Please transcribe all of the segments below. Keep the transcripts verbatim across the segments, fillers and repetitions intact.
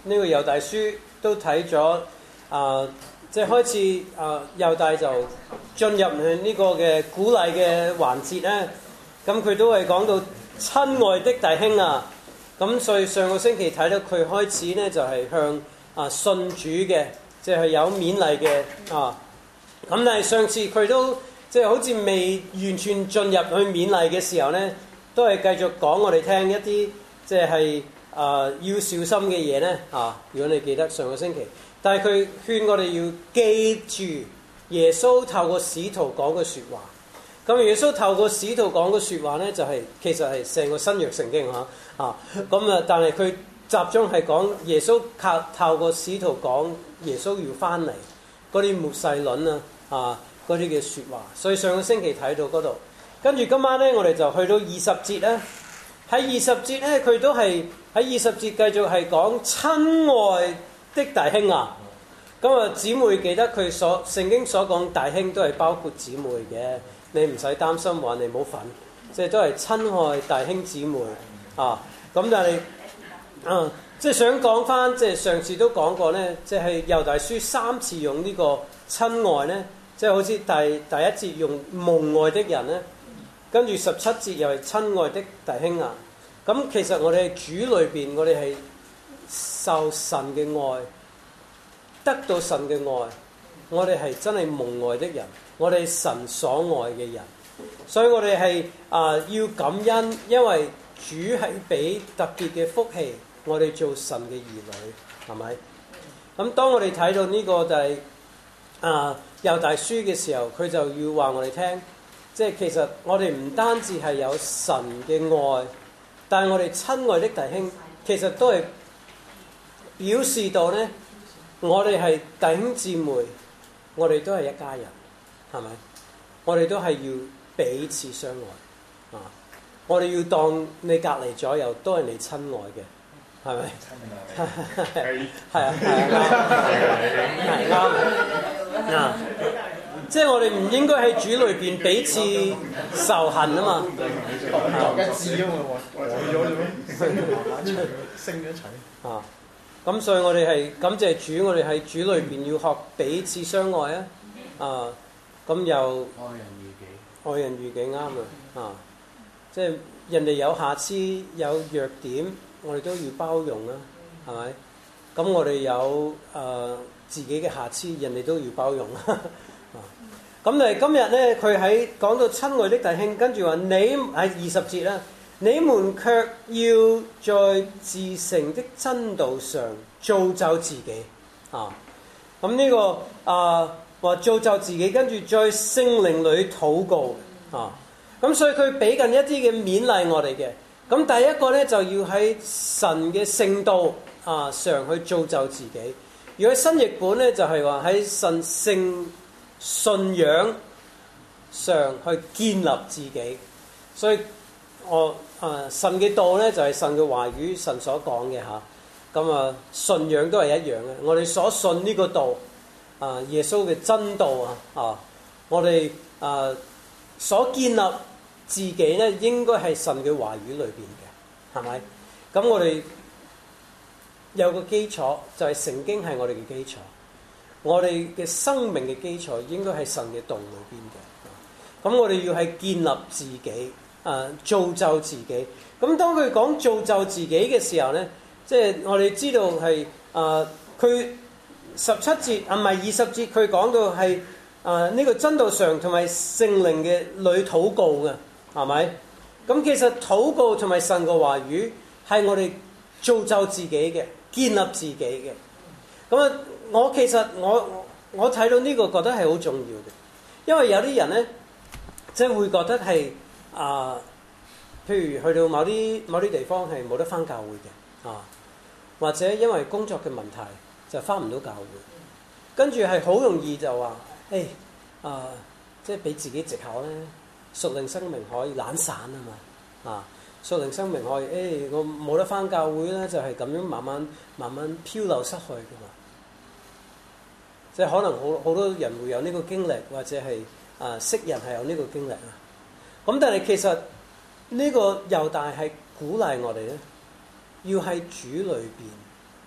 呢個猶大書都睇咗啊，即係開始啊，猶大就進入去呢個嘅鼓勵嘅環節咧。咁佢都係講到親愛的弟兄啊，咁所以上個星期睇到佢開始咧就係向啊信主嘅，即係有勉勵嘅啊。咁但係上次佢都即係好似未完全進入去勉勵嘅時候咧，都係繼續講我哋聽一啲即係啊要小心嘅嘢咧啊。如果你記得上個星期，但係佢勸我哋要記住耶穌透過使徒講嘅説話。咁耶穌透過使徒講嘅説話咧，就係、是、其實係成個新約聖經嚇啊。咁啊，但係佢集中係講耶穌靠透過使徒講耶穌要翻嚟嗰啲末世論啊啊嗰啲嘅説話。所以上個星期睇到嗰度，跟住今晚咧，我哋就去到二十節啦。喺二十節咧，佢都係喺二十節繼續係講親愛的弟兄啊。咁啊，姊妹記得佢所聖經所講弟兄都係包括姊妹嘅。你唔使擔心話你冇份，即係都係親愛弟兄姊妹啊。咁但係，嗯，即係想講翻，即係上次都講過咧，即係猶大書三次用呢個親愛咧，即係好似第第一節用蒙愛的人咧，跟住十七節又係親愛的弟兄啊。咁其實我哋喺主裏邊，我哋係受神嘅愛，得到神嘅愛，我哋係真係蒙愛的人。我哋神所愛嘅人，所以我哋係啊要感恩，因為主係俾特別嘅福氣，我哋做神嘅兒女，係咪？咁當我哋睇到呢個就係啊猶大書嘅時候，佢就要話我哋聽，即係其實我哋唔單止係有神嘅愛，但係我哋親愛的弟兄，其實都係表示到咧，我哋係弟兄姊妹，我哋都係一家人。係咪？我哋都係要彼此相愛啊！我哋要當你隔離左右都係你親愛嘅，係咪？係係啊係啱啊！即係我哋唔應該喺主裏邊彼此仇恨啊嘛！ 一致啊嘛，壞咗咗，升咗一齊啊！咁所以我哋係感謝主，我哋喺主裏邊要學彼此相愛啊！啊！咁又愛人如己， 愛人如己啱啊！啊，即係人哋有瑕疵有弱點，我哋都要包容啦，係咪？咁我哋有誒、呃、自己嘅瑕疵，人哋都要包容啦。啊，咁嚟今日咧，佢喺講到親愛的弟兄，跟住話你喺二十節啦，你們卻要在自成的真道上造就自己啊！咁呢、這個啊。呃話造就自己，跟住在聖靈裏禱告啊！咁所以佢俾緊一啲嘅勉勵我哋嘅。咁第一個咧就要喺神嘅聖道啊上去造就自己。如果新譯本咧就係話喺神聖信仰上去建立自己。所以我啊神嘅道咧就係神嘅話語，神所講嘅嚇。咁啊信仰都係一樣嘅。我哋所信呢個道。啊！耶穌嘅真道啊！啊！我哋啊所建立自己咧，應該係神嘅話語裏邊嘅，係咪？咁我哋有個基礎，就係聖經係我哋嘅基礎。我哋嘅生命嘅基礎應該係神嘅道裏邊嘅。咁我哋要係建立自己，啊造就自己。咁當佢講造就自己嘅時候咧，即係我哋知道係啊佢。十七節啊，唔係二十節，佢講到係啊呢個真道上同埋聖靈嘅裏禱告嘅，係咪？咁其實禱告同埋神嘅話語係我哋造就自己嘅，建立自己嘅。咁啊，我其實我我睇到呢個覺得係好重要嘅，因為有啲人咧，即係會覺得係啊，譬如去到某啲某啲地方係冇得返教會嘅啊，或者因為工作嘅問題。就返唔到教會，跟住係好容易就話，誒啊，即係俾自己藉口咧，屬靈生命可以懶散啊嘛，啊，屬靈生命可以，誒、哎、我冇得返教會咧，就係、是、咁樣慢慢慢慢漂流失去㗎嘛，即係可能好好多人會有呢個經歷，或者係啊識人係有呢個經歷啊，咁但係其實呢個猶大係鼓勵我哋咧，要喺主裏邊。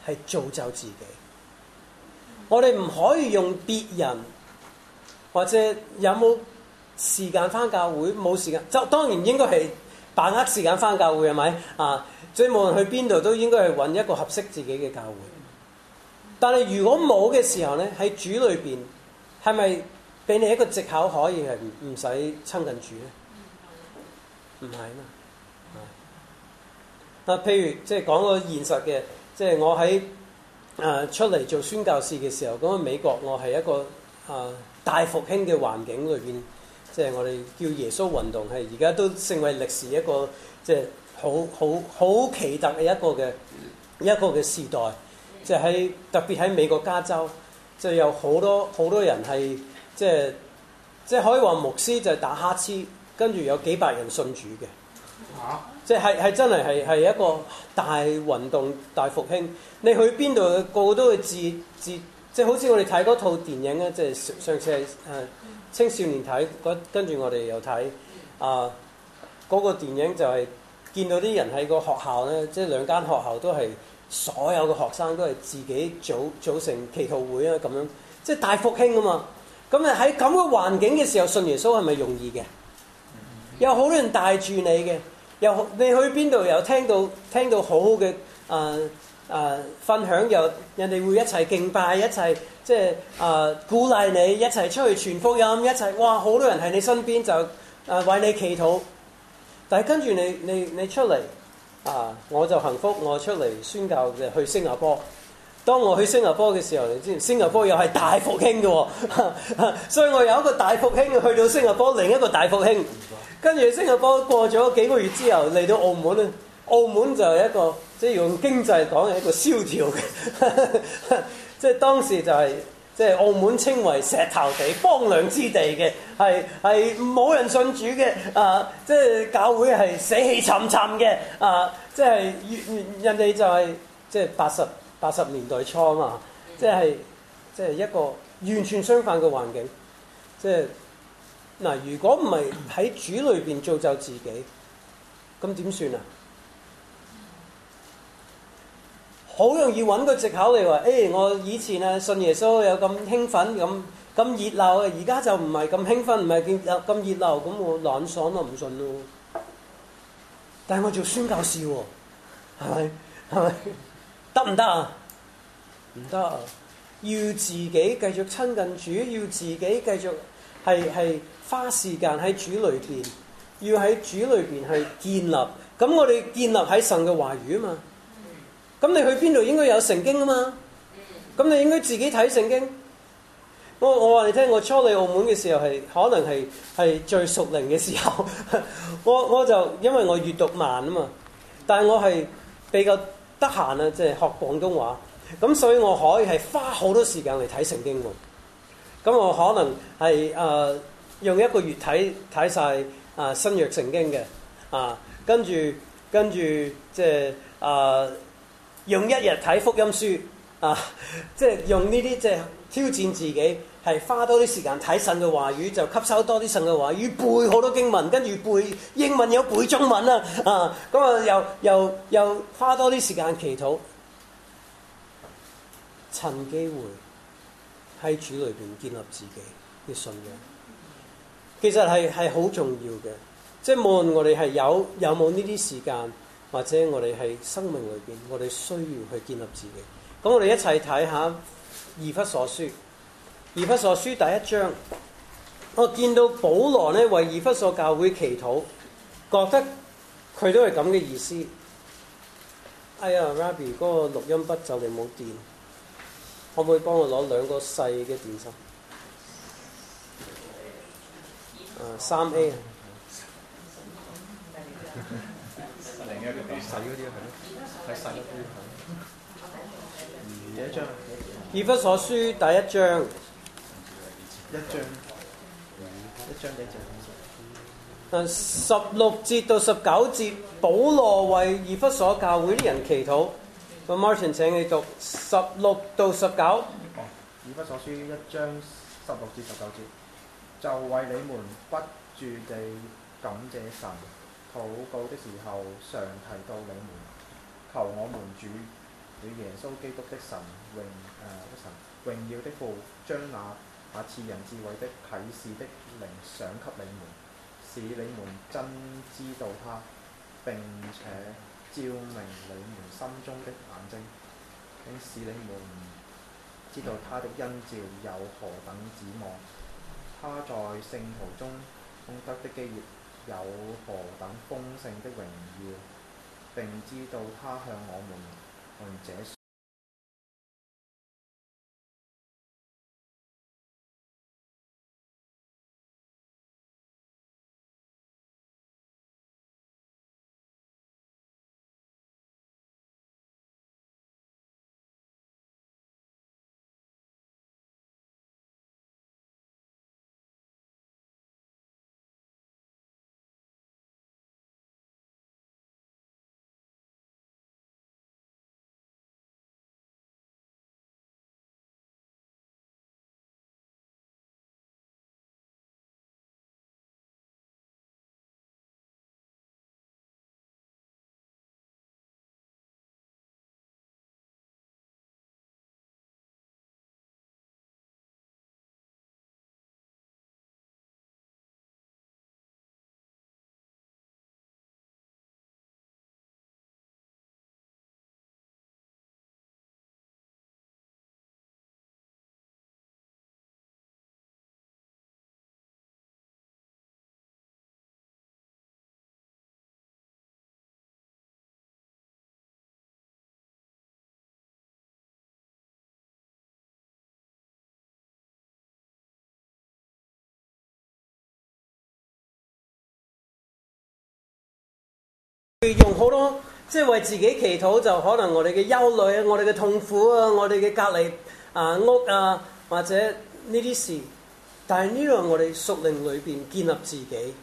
係造就自己。我哋唔可以用別人或者有冇時間返教會，冇時間就當然應該係把握時間返教會，係咪啊？即係無論去邊度都應該係揾一個合適自己嘅教會。但係如果冇嘅時候咧，喺主裏邊係咪俾你一個藉口可以係唔唔使親近主咧？唔係嘛？啊，譬如即係講個現實嘅，即係我喺誒出嚟做宣教士嘅時候，咁喺美國我係一個誒大復興嘅環境裏邊，即係我哋叫耶穌運動，係而家都成為歷史一個即係好好好奇特嘅一個嘅一個嘅時代。即係喺特別喺美國加州，即係有好多好多人係即係即係可以話牧師就係打乞嗤，跟住有幾百人信主嘅。嚇！即係係真係係係一個大運動、大復興。你去邊度，個個都會自自，即係好似我哋睇嗰套電影咧，即係上次係誒青少年睇，跟住我哋又睇啊嗰個電影就係見到啲人喺個學校咧，即係兩間學校都係。所有嘅學生都係自己組組成祈禱會啊，咁樣即係大復興啊嘛。咁啊喺咁嘅環境嘅時候信耶穌係咪容易嘅？有好多人帶住你嘅，又你去邊度又聽到聽到好好嘅誒誒分享，又人哋會一齊敬拜，一齊即係誒、呃、鼓勵你，一齊出去傳福音，一齊哇好多人喺你身邊就誒、呃、為你祈禱。但係跟住你你你出嚟。啊！我就幸福，我出嚟宣教嘅去新加坡。當我去新加坡嘅時候，你知新加坡又係大復興嘅喎，所以我有一個大復興去到新加坡，另一個大復興。跟住新加坡過咗幾個月之後嚟到澳門咧，澳門就係一個即係用經濟講係一個蕭條嘅，即係當時就係、是。即係澳門稱為石頭地、荒涼之地嘅，係係冇人信主嘅，啊！即係教會係死氣沉沉嘅，啊！即係人哋就係、是、即係八十八十年代初啊嘛，即係即係一個完全相反嘅環境。即係嗱，如果唔係喺主裏邊造就自己，咁點算啊？好容易揾個藉口嚟話，誒、欸、我以前啊信耶穌有咁興奮咁咁熱鬧啊，而家就唔係咁興奮，唔係咁熱鬧，咁我懶爽咯，唔信咯。但係我做宣教士喎，係咪係咪得唔得啊？唔得啊！要自己繼續親近主，要自己繼續係係花時間喺主裏邊，要喺主裏邊去建立。咁我哋建立喺神嘅話語啊嘛。咁你去邊度應該有聖經啊嘛？咁你應該自己睇聖經。我我話你聽，我初嚟澳門嘅時候係可能係係最屬靈嘅時候。我我就因為我閱讀慢啊嘛，但係我係比較得閒啊，即係學廣東話。咁所以我可以係花好多時間嚟睇聖經喎。咁我可能係誒、呃、用一個月睇睇晒啊新約聖經嘅啊，跟住跟住即係啊。用一日睇福音書啊，即係用呢啲即係挑戰自己，係花多啲時間睇神嘅話語，就吸收多啲神嘅話語，背好多經文，跟住背英文有背中文啦啊，咁啊又又又花多啲時間祈禱，趁機會喺主裏邊建立自己嘅信仰。其實係係好重要嘅，即係無論我哋係有有冇呢啲時間。或者我哋喺生命裏邊，我哋需要去建立自己。咁我哋一齊睇下以弗所書。以弗所書第一章，我見到保羅咧為以弗所教會祈禱，覺得佢都係咁嘅意思。哎呀 ，Rabbi 嗰個錄音筆就嚟冇電，可唔可以幫我攞兩個細嘅電芯？啊，三 A 啊。 細嗰啲係咯，係細嗰啲係。第一章。 以弗所書第一章。 一章。一章幾節？ 誒，十六節到十九節，保羅為以弗所教會啲人祈禱。咁 Martin 請你讀十六到十九。哦， 以弗所書一章十六至十九節，就為你們不住地感謝神。禱告的時候，常提到你們，求我們主主耶穌基督的神榮誒、呃、的神榮耀的父，將那那賜人智慧的啟示的靈賞給你們，使你們真知道他，並且照明你們心中的眼睛，並使你們知道他的恩召有何等指望，他在聖徒中功得的基業有何等豐盛的榮耀，並知道他向我們用這用好多即係為自己祈禱，就可能我哋嘅憂慮啊，我哋嘅痛苦啊，我哋嘅隔離啊屋啊，或者呢啲事。但係呢樣我哋屬靈裏邊建立自己，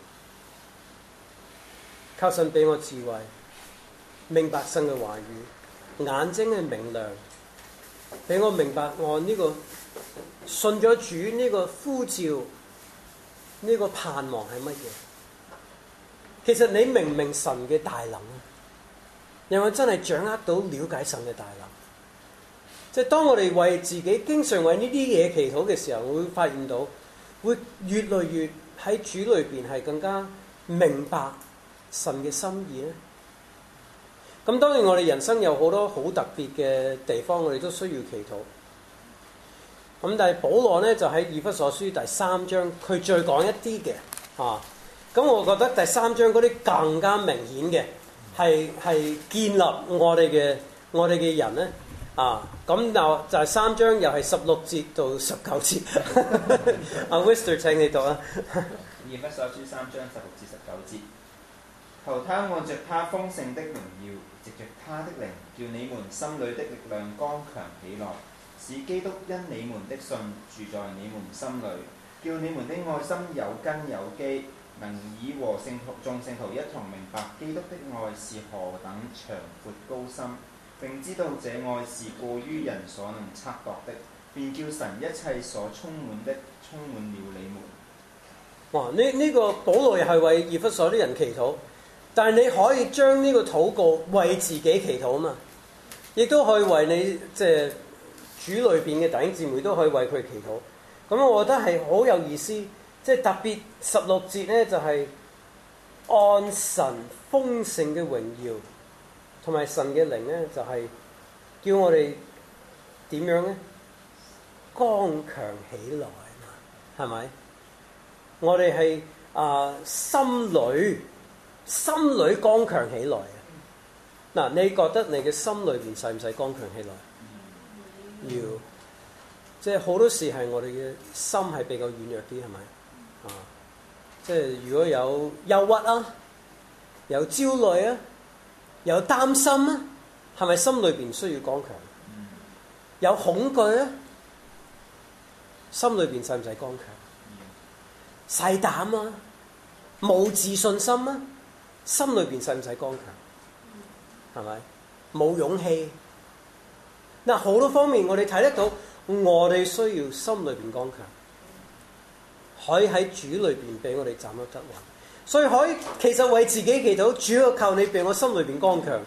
求神俾我智慧，明白神嘅話語，眼睛係明亮，俾我明白我呢個信咗主呢個呼召，呢個盼望係乜嘢？其實你明唔明神嘅大能啊？讓我真係掌握到了解神嘅大能。即係當我哋為自己經常為呢啲嘢祈禱嘅時候，我會發現到會越來越喺主裏邊係更加明白神嘅心意咧。咁當然我哋人生有好多好特別嘅地方，我哋都需要祈禱。咁但係保羅咧就喺以弗所書第三章，佢再講一啲嘅啊。咁我覺得第三章嗰啲更加明顯嘅，係係建立我哋嘅我哋嘅人咧啊！咁就就係三章又係十六節到十九節。阿 Wister 請你讀啊！ 以弗所書三章十六至十九節，求他按着他豐盛的榮耀，藉着他的靈，叫你們心裏的力量剛強起來，使基督因你們的信住在你們心裏，叫你們的愛心有根有基。能以和聖徒眾聖徒一同明白基督的愛是何等長闊高深，並知道這愛是過於人所能測度的，便叫神一切所充滿的充滿了你們。 哇！呢呢、這個保羅又係為以弗所啲人祈禱，但係你可以將呢個禱告為自己祈禱啊嘛，亦都可以為你即係主裏邊嘅弟兄姊妹都可以為佢祈禱。咁我覺得係好有意思。即係特別十六節咧，就係、是、按神豐盛嘅榮耀，同埋神嘅靈咧，就係、是、叫我哋點樣咧？剛強起來啊！係咪？我哋係啊，心裏心裏剛強起來啊！嗱，你覺得你嘅心裏邊使唔使剛強起來？要，即係好多時係我哋嘅心係比較軟弱啲，係咪？啊！即係如果有憂鬱啊，有焦慮啊，有擔心啊，係咪心裏邊需要剛強？有恐懼啊，心裏邊使唔使剛強？細膽啊，冇自信心啊，心裏邊使唔使剛強？係咪？冇勇氣？嗱，好多方面我哋睇得到，我哋需要心裏邊剛強。可以喺主裏邊俾我哋站得得穩，所以可以其實為自己祈禱，主要靠你俾我心裏邊剛強，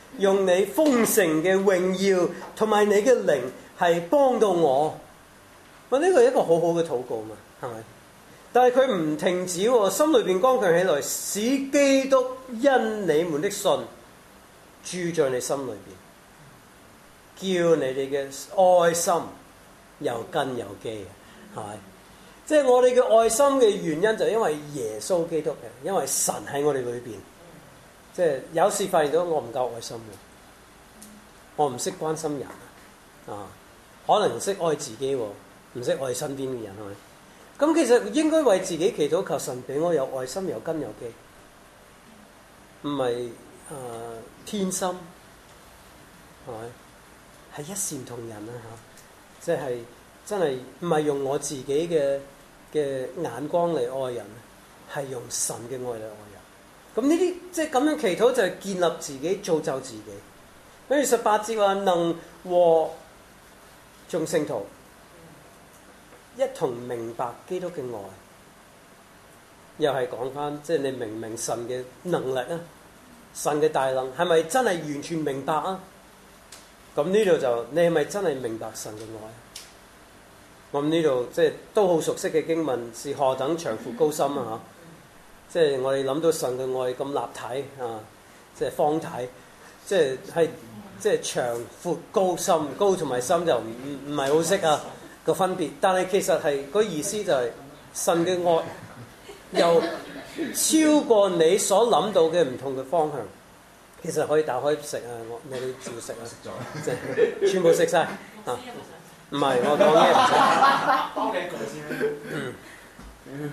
用你豐盛嘅榮耀同埋你嘅靈係幫到我。哇！呢個係一個好好嘅禱告嘛，係咪？但係佢唔停止喎，心裏邊剛強起來，使基督因你們的信住在你心裏邊，叫你哋嘅愛心有根有基嘅，係咪？即係我哋嘅愛心嘅原因就係因為耶穌基督嘅，因為神喺我哋裏邊。即係有時發現到我唔夠愛心嘅，我唔識關心人啊，可能唔識愛自己喎，唔識愛身邊嘅人係咪？咁其實應該為自己祈禱，求神俾我有愛心、有根有基，唔係誒偏心，係咪？係一視同仁啊嚇！即係真係唔係用我自己嘅嘅眼光嚟愛人，係用神嘅愛嚟愛人。咁呢啲即係咁樣祈禱就係建立自己、造就自己。跟住十八節話能和眾聖徒一同明白基督嘅愛，又係講翻即係你明唔明神嘅能力啊？神嘅大能係咪真係完全明白啊？咁呢度就你係咪真係明白神嘅愛？咁呢度即係都好熟悉嘅經文，是何等長闊高深啊！嚇，即係我哋諗到神嘅愛咁立體啊，即係方體，即係係即係長闊高深，高同埋深就唔唔唔係好識啊個分別。但係其實係個意思就係神嘅愛又超過你所諗到嘅唔同嘅方向。其實可以打開食啊！我你哋照食啊！食咗，即係全部食晒啊！唔係我講嘢唔使。幫你一句先。嗯嗯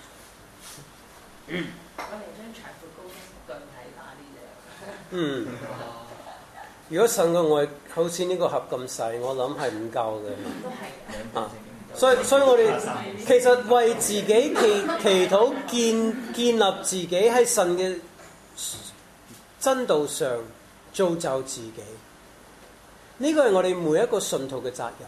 嗯。我哋將長闊高深具體化啲嘢。嗯。如果神嘅愛好似呢個盒咁細，我諗係唔夠嘅。都係。啊！所以所以我哋其實為自己祈祈禱建建立自己喺神嘅真道上造就自己，呢個係我哋每一個信徒嘅責任。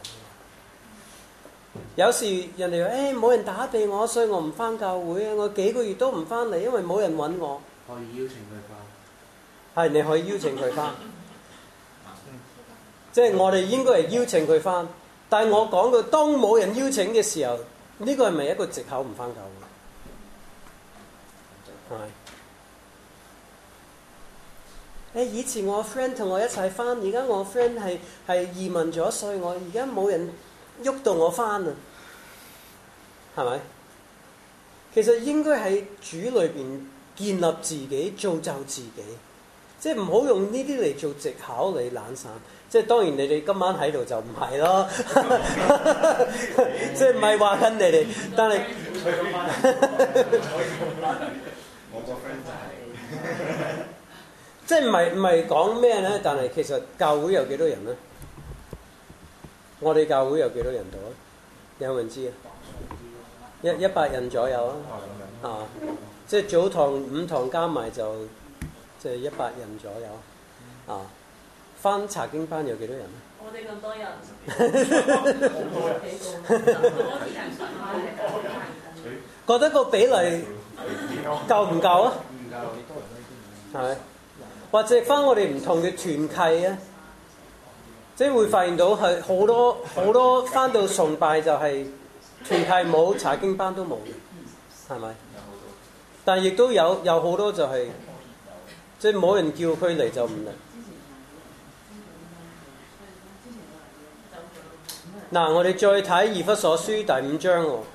有時人哋話：誒冇人打俾我，所以我唔返教會啊！我幾個月都唔返嚟，因為冇人揾我。可以邀請佢返。係，你可以邀請佢返。即係我哋應該係邀請佢返。但係我講到，當冇人邀請嘅時候，呢個係咪一個藉口唔返教會？係。誒以前我 friend 同我一齊返，而家我 friend 係係移民咗，所以我而家冇人喐到我返啊，係咪？其實應該喺主裏邊建立自己、造就自己，即係唔好用呢啲嚟做藉口嚟懶散。即係當然你哋今晚喺度就唔係咯，即係唔係話緊你哋，但係我個 friend 就係。即係唔係唔係講咩咧？但係其實教會有幾多人咧？我哋教會有幾多人度啊？有冇人知啊？一一百人左右啊！啊，即係早堂五堂加埋就即係一百人左右啊！返查經班有幾多人咧？我哋咁多人，覺得個比例夠唔夠啊？唔夠，係咪？或者翻我哋唔同嘅團契啊，即係會發現到係好多好多翻到崇拜就係團契冇，查經班都冇嘅，係咪？但係亦都有有好多就係即係冇人叫佢嚟就唔嚟。嗱，我哋再睇以弗所書第五章喎，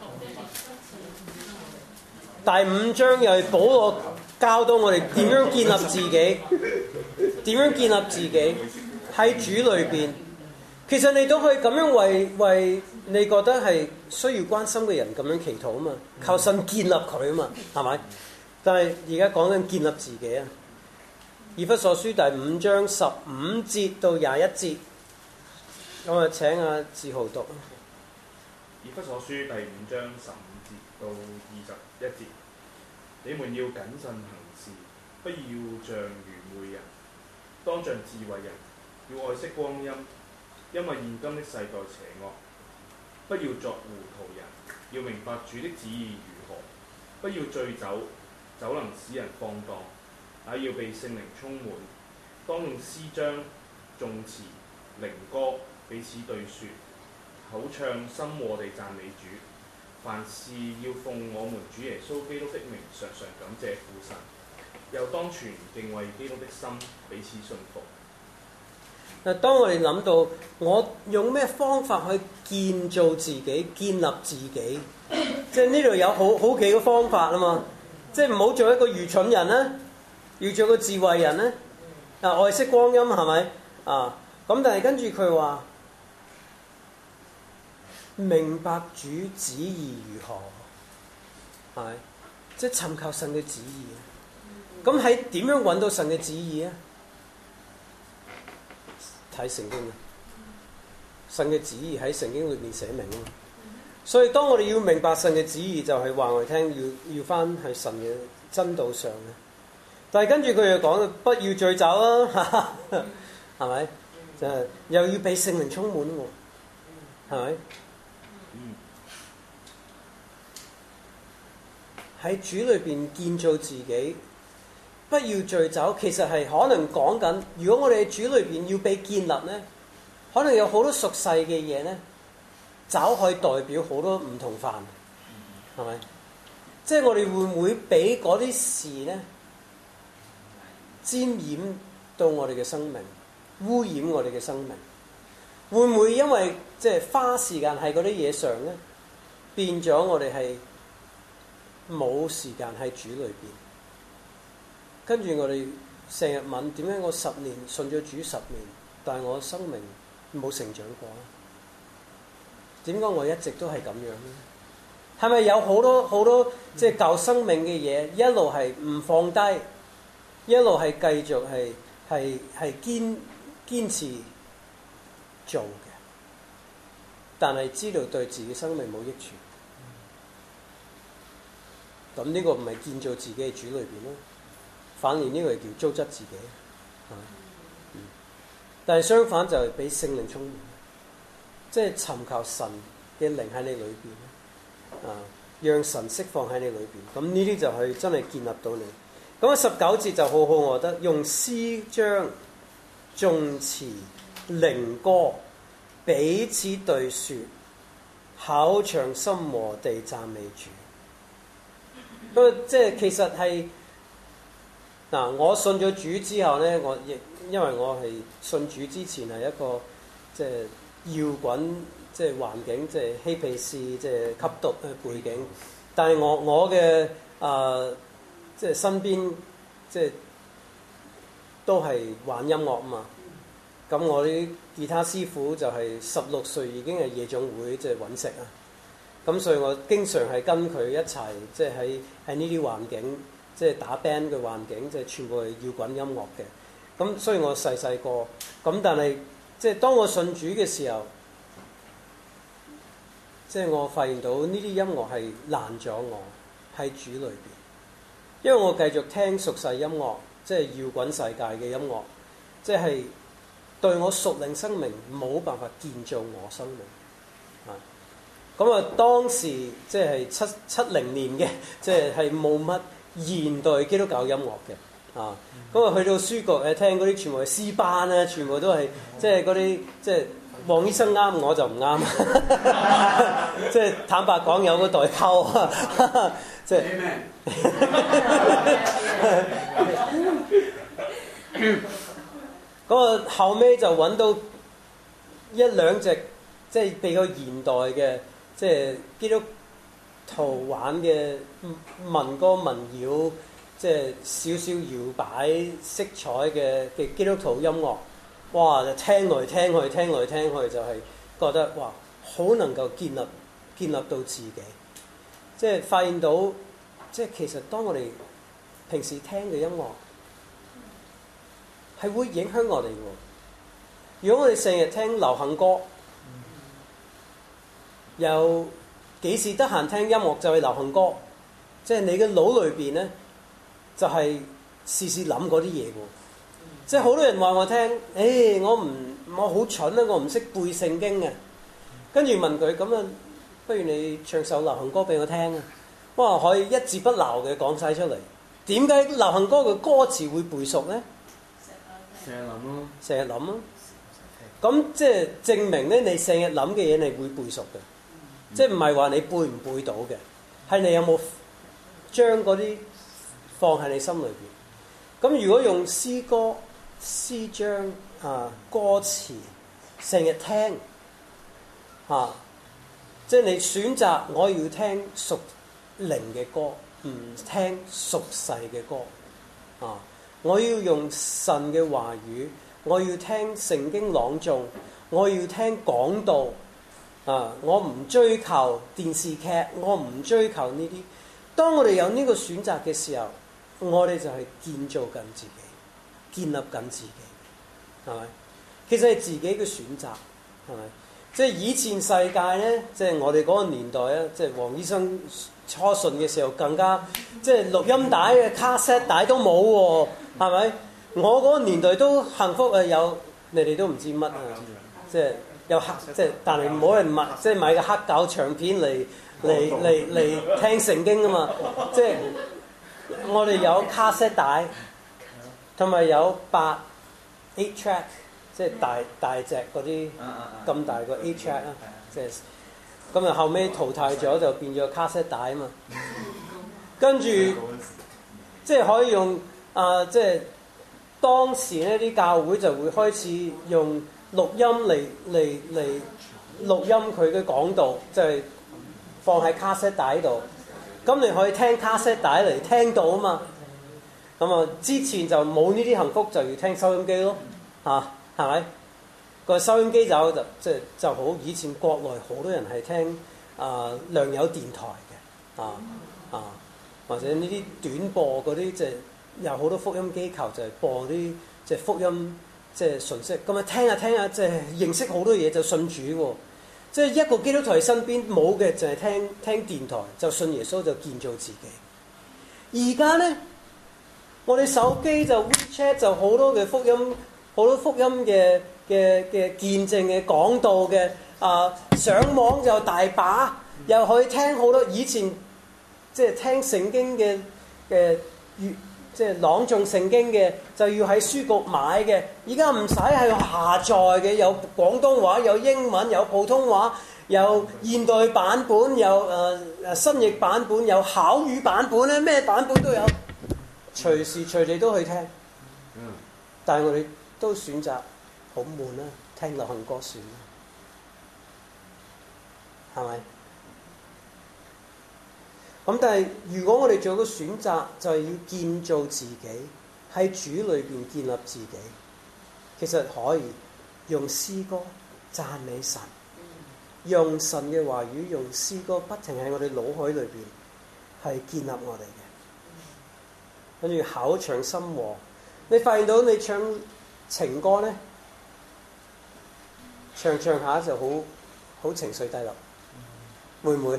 第五章又係保羅教到我哋點樣建立自己，點樣建立自己喺主裏邊。其實你都可以咁樣為為你覺得係需要關心嘅人咁樣祈禱啊嘛，靠神建立佢啊嘛，係咪？但係而家講緊建立自己啊。以弗所書第五章十五節到廿一節，咁啊請阿志豪讀。 以弗所書第五章十五節到二十一節。你們要謹慎行事，不要像愚昧人，當像智慧人，要愛惜光陰，因為現今的世代邪惡。不要作糊塗人，要明白主的旨意如何。不要醉酒，酒能使人放蕩，也要被聖靈充滿。 當用詩章、頌詞、靈歌彼此對説，口唱心和地讚美主。凡事要奉我們主耶穌基督的名，常常感謝父神。又當存敬畏基督的心，彼此信服。 嗱，當我哋諗到我用咩方法去建造自己、建立自己，即係呢度有好好幾個方法啊嘛。即係唔好做一個愚蠢人啦，要做個智慧人咧。啊，愛惜光陰係咪啊？咁但係跟住佢話明白主旨意如何，係咪？即係尋求神嘅旨意。咁喺點樣揾到神嘅旨意啊？睇聖經啊！神嘅旨意喺聖經裏面寫明啊！所以當我哋要明白神嘅旨意，就係話我哋聽要要翻喺神嘅真道上嘅。但係跟住佢又講不要醉酒啊，係咪？就係又要俾聖靈充滿喎，係咪？喺主裏邊建造自己，不要醉酒。其實係可能講緊，如果我哋喺主裏邊要被建立咧，可能有好多俗世嘅嘢咧，酒可以代表好多唔同範，係咪？即係我哋會唔會俾嗰啲事咧沾染到我哋嘅生命，污染我哋嘅生命？會唔會因為即係花時間喺嗰啲嘢上咧，變咗我哋係冇時間喺主裏邊？跟住我哋成日問點解我十年信咗主十年，但係我生命冇成長過咧？點解我一直都係咁樣咧？係咪有好多好多即係舊生命嘅嘢，一路係唔放低，一路係繼續係係係堅堅持做嘅，但係知道對自己生命冇益處？咁呢個唔係建造自己嘅主裏邊咯，反而呢個係叫糟質自己。嗯、但係相反就係俾聖靈充滿，即係尋求神嘅靈喺你裏邊，啊，讓神釋放喺你裏邊。咁呢啲就係真係建立到你。咁啊十九節就好好，我覺得用詩章、頌詞、靈歌彼此對説，口唱心和地讚美主。不過即係其實係嗱，我信咗主之後咧，我亦因為我係信主之前係一個即係搖滾即係環境，即係嬉皮士，即係吸毒嘅背景。但係我我嘅啊即係身邊即係都係玩音樂啊嘛。咁我啲吉他師傅就係十六歲已經係夜總會即係揾食啊。咁所以我經常係跟佢一齊，即係喺喺呢啲環境，即係打 band 嘅環境，即係全部係搖滾音樂嘅。咁所以我細細個，咁但係即係當我信主嘅時候，即係我發現到呢啲音樂係難咗我喺主裏邊，因為我繼續聽俗世音樂，即係搖滾世界嘅音樂，即係對我屬靈生命冇辦法建造我生命啊。咁啊，當時即係七七零年嘅，即係係冇乜現代基督教音樂嘅啊。咁啊，去到書局誒聽嗰啲全部係詩班咧，全部都係即係嗰啲即係黃醫生啱，我就唔啱。即係坦白講，有個代溝啊，即係。咁啊，後尾就揾到一兩隻即係比較現代嘅。即係基督徒玩嘅民歌民謠，即係少少搖擺色彩嘅嘅基督徒音樂，哇！就聽來聽去，聽來聽去，就係覺得哇，好能夠建立建立到自己。即係發現到，即係其實當我哋平時聽嘅音樂係會影響我哋嘅。如果我哋成日聽流行歌，又幾時得閒聽音樂就係流行歌，即係你嘅腦裏邊咧就係時時諗嗰啲嘢喎。即係好多人話我聽，誒、欸、我唔我好蠢啊，我唔識背聖經嘅。跟住問佢咁啊，不如你唱首流行歌俾我聽啊！哇，可以一字不漏嘅講晒出嚟。點解流行歌嘅歌詞會背熟咧？ 成日諗咯， 成日諗咯。咁即係證明咧，你成日諗嘅嘢，你會背熟嘅。嗯、即係唔係話你背唔背到嘅，係你有冇將嗰啲放喺你心裏邊。咁如果用詩歌、詩章啊、歌詞，成日聽啊，即係你選擇我要聽屬靈嘅歌，唔聽屬世嘅歌啊！我要用神嘅話語，我要聽聖經朗誦，我要聽講道啊！我唔追求電視劇，我唔追求呢啲。當我哋有呢個選擇嘅時候，我哋就係建造緊自己，建立緊自己，係咪？其實係自己嘅選擇，係咪？即係以前世界咧，即係我哋嗰個年代咧，即係黃醫生初信嘅時候更加，即係錄音帶嘅卡式帶都冇喎，係咪？我嗰個年代都幸福啊，有你哋都唔知乜啊，即係有黑，即係但係冇人買，即係買個黑膠唱片嚟嚟嚟嚟聽聖經啊嘛，即係我哋有卡式帶，同埋有八 eight track。即係大大隻嗰啲咁大個 eight track 啊，即係咁啊後尾淘汰咗就變咗卡式帶啊嘛，跟住即係可以用啊、呃，即係當時呢啲教會就會開始用錄音嚟嚟嚟錄音佢嘅講道，就係、是、放喺卡式帶度，咁你可以聽卡式帶嚟聽到啊嘛，咁啊之前就冇呢啲幸福，就要聽收音機咯，嚇、啊。係咪個收音機就就即係就好？以前國內好多人係聽啊、呃、良友電台嘅啊啊，或者呢啲短播嗰啲，即係有好多福音機構就係播啲即係福音即係信息。咁啊聽下聽下，即係認識好多嘢就信主喎。即係一個基督徒喺身邊冇嘅，就係聽聽電台就信耶穌就建造自己。而家咧，我哋手機就 WeChat 就好多嘅福音。好多福音嘅嘅嘅見證嘅講道嘅啊，上網就大把，又可以聽好多以前即係聽聖經嘅嘅粵即係朗誦聖經嘅，就要喺書局買嘅。而家唔使係下載嘅，有廣東話，有英文，有普通話，有現代版本，有誒誒、呃、新譯版本，有考語版本咧，咩版本都有，隨時隨地都去聽。嗯，但係我哋都選擇好悶啦，聽流行歌算啦，係咪？咁但係如果我哋做個選擇，就係要建造自己喺主裏邊建立自己，其實可以用詩歌讚美神，用神嘅話語，用詩歌不停喺我哋腦海裏邊係建立我哋嘅，跟住口唱心和。你發現到你唱情歌咧，唱唱下就好好情緒低落，會唔會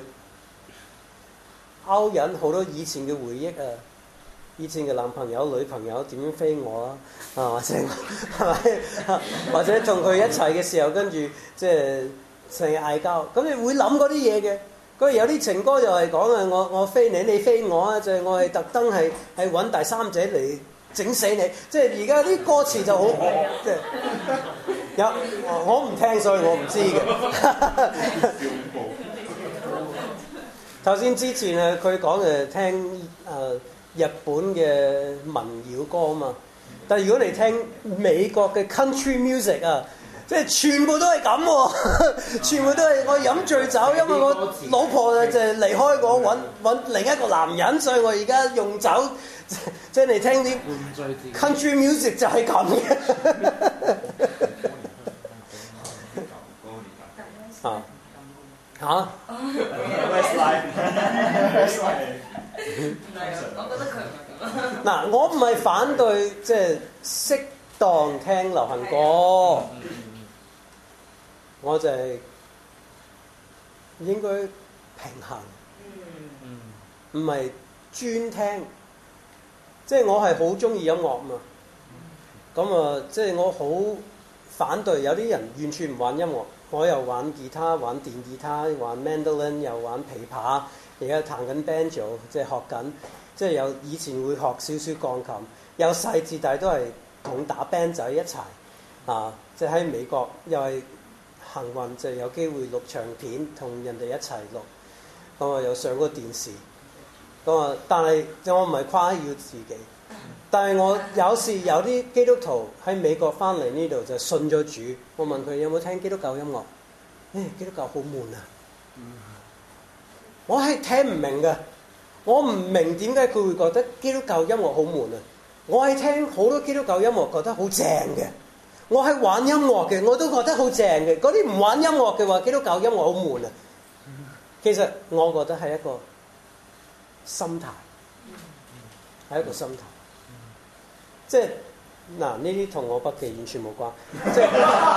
勾引好多以前嘅回憶啊？以前嘅男朋友、女朋友點樣飛我啊？啊，或者係咪？或者同佢一齊嘅時候，跟住即係成日嗌交，咁你會諗嗰啲嘢嘅。嗰有啲情歌就係講啊，我我飛你，你飛我啊，就係、是、我係特登係係揾第三者嚟整死你，即係而家啲歌詞就好，即係有我唔聽，所以我唔知嘅。頭先之前啊，佢講誒聽誒、呃、日本嘅民謠歌啊嘛，但係如果你聽美國嘅 country music 啊，即係全部都係咁喎，全部都係我飲醉酒，因為我老婆就係離開我揾揾另一個男人，所以我而家用酒。即係你聽啲 country music 就係咁嘅。啊嚇 Westlife， 我覺得佢唔係咁。 嗱，我唔係反對即係適當聽流行歌，我就係應該平衡，唔係專聽。即係我係好中意音樂嘛，咁啊，即係我好反對有啲人完全唔玩音樂，我又玩吉他、玩電吉他、玩 mandolin， 又玩琵琶，而家彈緊 banjo，即係學緊，即係有以前會學少少鋼琴，由細至大都係同打 band 仔一齊啊，即係喺美國又係幸運，就有機會錄唱片同人哋一齊錄，咁啊又上過電視，咁啊但係我唔係誇耀自己，但係我有時有啲基督徒喺美國翻嚟呢度就信咗主，我問佢有冇聽基督教音樂？誒，基督教好悶啊！我係聽唔明嘅，我唔明點解佢會覺得基督教音樂好悶啊！我係聽好多基督教音樂覺得好正嘅，我係玩音樂嘅我都覺得好正嘅。嗰啲唔玩音樂嘅話，基督教音樂好悶啊！其實我覺得係一個心態，係一個心態。即係嗱，呢啲同我筆記完全冇關。即係，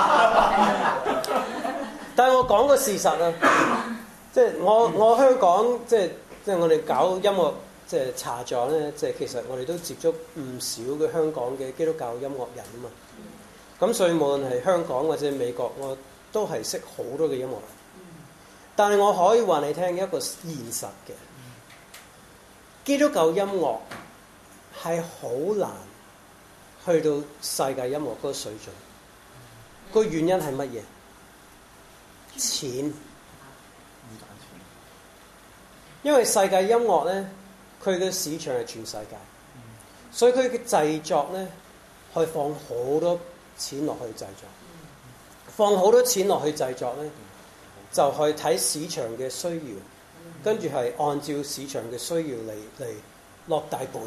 但係我講個事實啊！即係我我香港即係即係我哋搞音樂即係茶座咧，即係其實我哋都接觸唔少嘅香港嘅基督教音樂人啊嘛。咁所以無論係香港或者美國，我都係識好多嘅音樂人。但係我可以話你聽一個現實嘅，基督教音樂係好難去到世界音樂嗰個水準。個原因係乜嘢？錢。因為世界音樂咧，佢嘅市場係全世界，所以佢嘅製作咧，可以放好多錢落去製作，放好多錢落去製作咧，就去睇市場嘅需要，跟住係按照市場嘅需要嚟嚟落大本。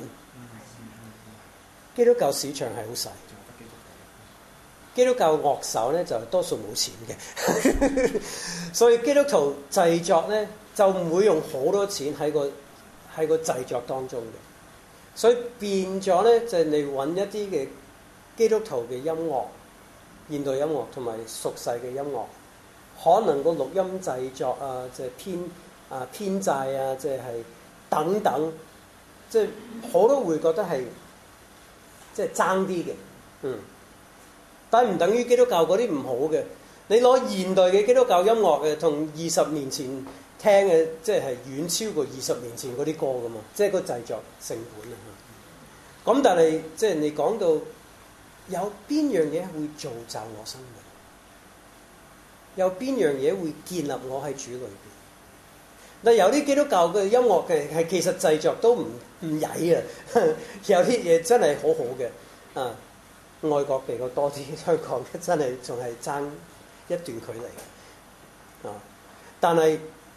基督教市場係好細，基督教樂手咧就多數冇錢嘅，所以基督徒製作咧就唔會用好多錢喺個喺個製作當中嘅，所以變咗咧就係你揾一啲嘅基督徒嘅音樂、現代音樂同埋俗世嘅音樂，可能個錄音製作啊，即係編啊編製啊，即係等等，即係好多會覺得係即係爭啲嘅，嗯。但係唔等於基督教嗰啲唔好嘅。你攞現代嘅基督教音樂嘅，同二十年前聽嘅，即係遠超過二十年前嗰啲歌㗎嘛。即係個製作成本啊。咁但係即係你講到有邊樣嘢會造就我生命？有邊樣嘢會建立我喺主裏邊？嗱，有啲基督教嘅音樂嘅係其實製作都唔唔曳啊，有啲嘢真係好好嘅啊。外國比較多啲，香港真係仲係爭一段距離啊！但係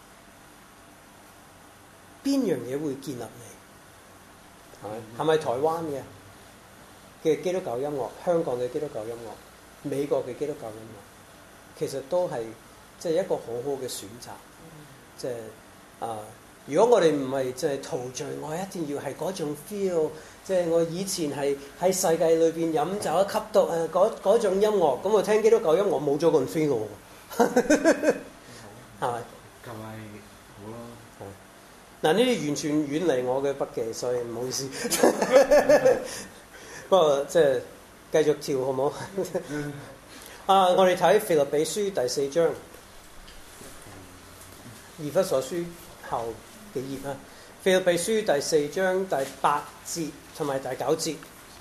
邊樣嘢會建立你？係咪？係咪台灣嘅嘅基督教音樂、香港嘅基督教音樂、美國嘅基督教音樂，其實都係即係一個好好嘅選擇。即係啊！如果我哋唔係即係陶醉，我一定要係嗰種 feel。即係我以前係喺世界裏邊飲酒吸毒啊，嗰嗰種音樂，咁我聽基督教音樂冇咗個 feel 咯喎，係咪？ 咁咪好咯。 嗱，呢啲完全遠離我嘅筆記，所以唔好意思。不過即係繼續跳好唔好？啊，我哋睇腓立比書第四章，以弗所書後幾頁啊。腓立比書第四章第八節同埋第九節。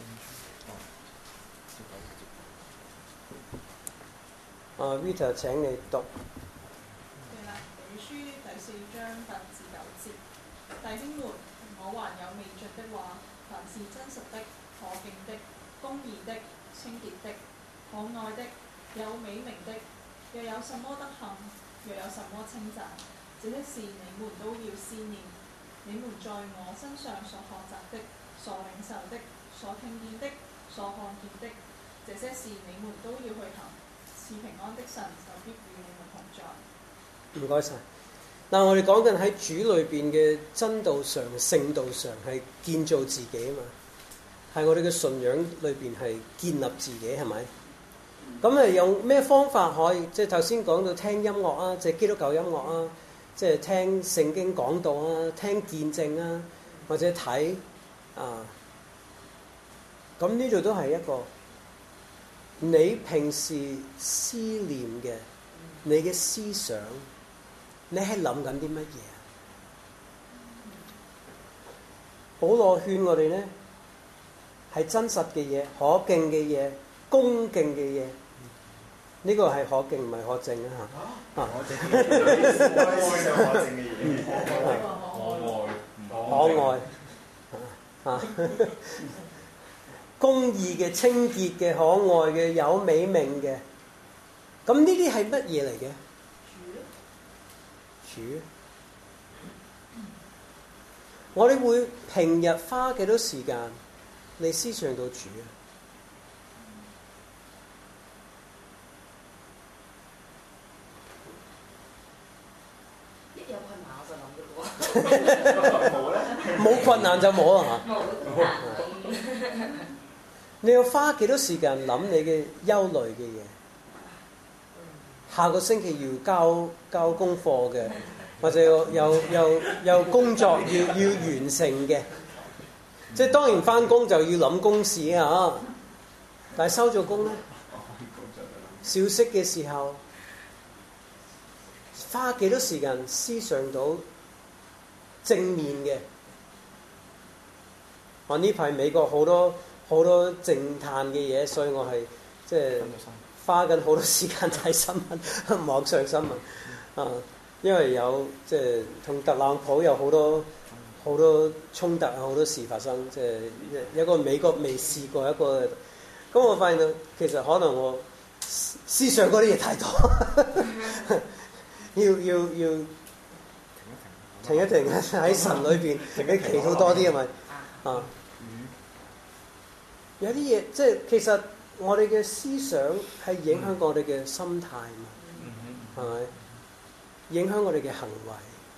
啊 Rita 請你讀。 腓立比書第四章八至九節，弟兄們，我還有未盡的話，凡是真實的、可敬的、公義的、清潔的、可愛的、有美名的，若有什麼德行，若有什麼稱讚，這些事你們都要思念。你們在我身上所學習的、所領受的、所聽見的、所看見的，這些事你們都要去行，賜平安的神就必與你們同在。 唔該晒。嗱，我哋講緊喺主裏邊嘅真道上、聖道上係建造自己啊嘛，係我哋嘅信仰裏邊係建立自己，係咪？咁誒用咩方法可以？即係頭先講到聽音樂啊，即係基督教音樂啊。即係聽聖經講道啊，聽見證啊，或者睇啊，咁呢度都係一個你平時思念嘅，你嘅思想，你係諗緊啲乜嘢？保羅勸我哋咧， 係真實嘅嘢、可敬嘅嘢、恭敬嘅嘢。呢個係可敬，唔係可正啊！嚇， 我正嘅嘢，思想可正嘅嘢， 可愛， 可愛啊！公義嘅、清潔嘅、可愛嘅、有美名嘅，咁呢啲係乜嘢嚟嘅？主，我哋會平日花幾多時間嚟思想到主啊？ 一有困難我就諗嘅喎。 冇困難就冇啊！ 冇難。 你要花幾多時間諗你嘅憂慮嘅嘢？下個星期要交交功課嘅，或者有有有有工作要要完成嘅。即係當然返工就要諗公事啊，但係收咗工咧，小息嘅時候花幾多時間思想到正面嘅？我呢排美國好多好多靜嘆嘅嘢，所以我係即係花緊好多時間睇新聞，網上新聞啊，因為有即係同特朗普有好多好多衝突啊，好多事發生，即係一個美國未試過一個，咁我發現到其實可能我思想嗰啲嘢太多，要要要停一停喺神裏邊，你祈禱多啲係咪啊？有啲嘢即係其實我哋嘅思想係影響我哋嘅心態嘛，係咪？影響我哋嘅行為。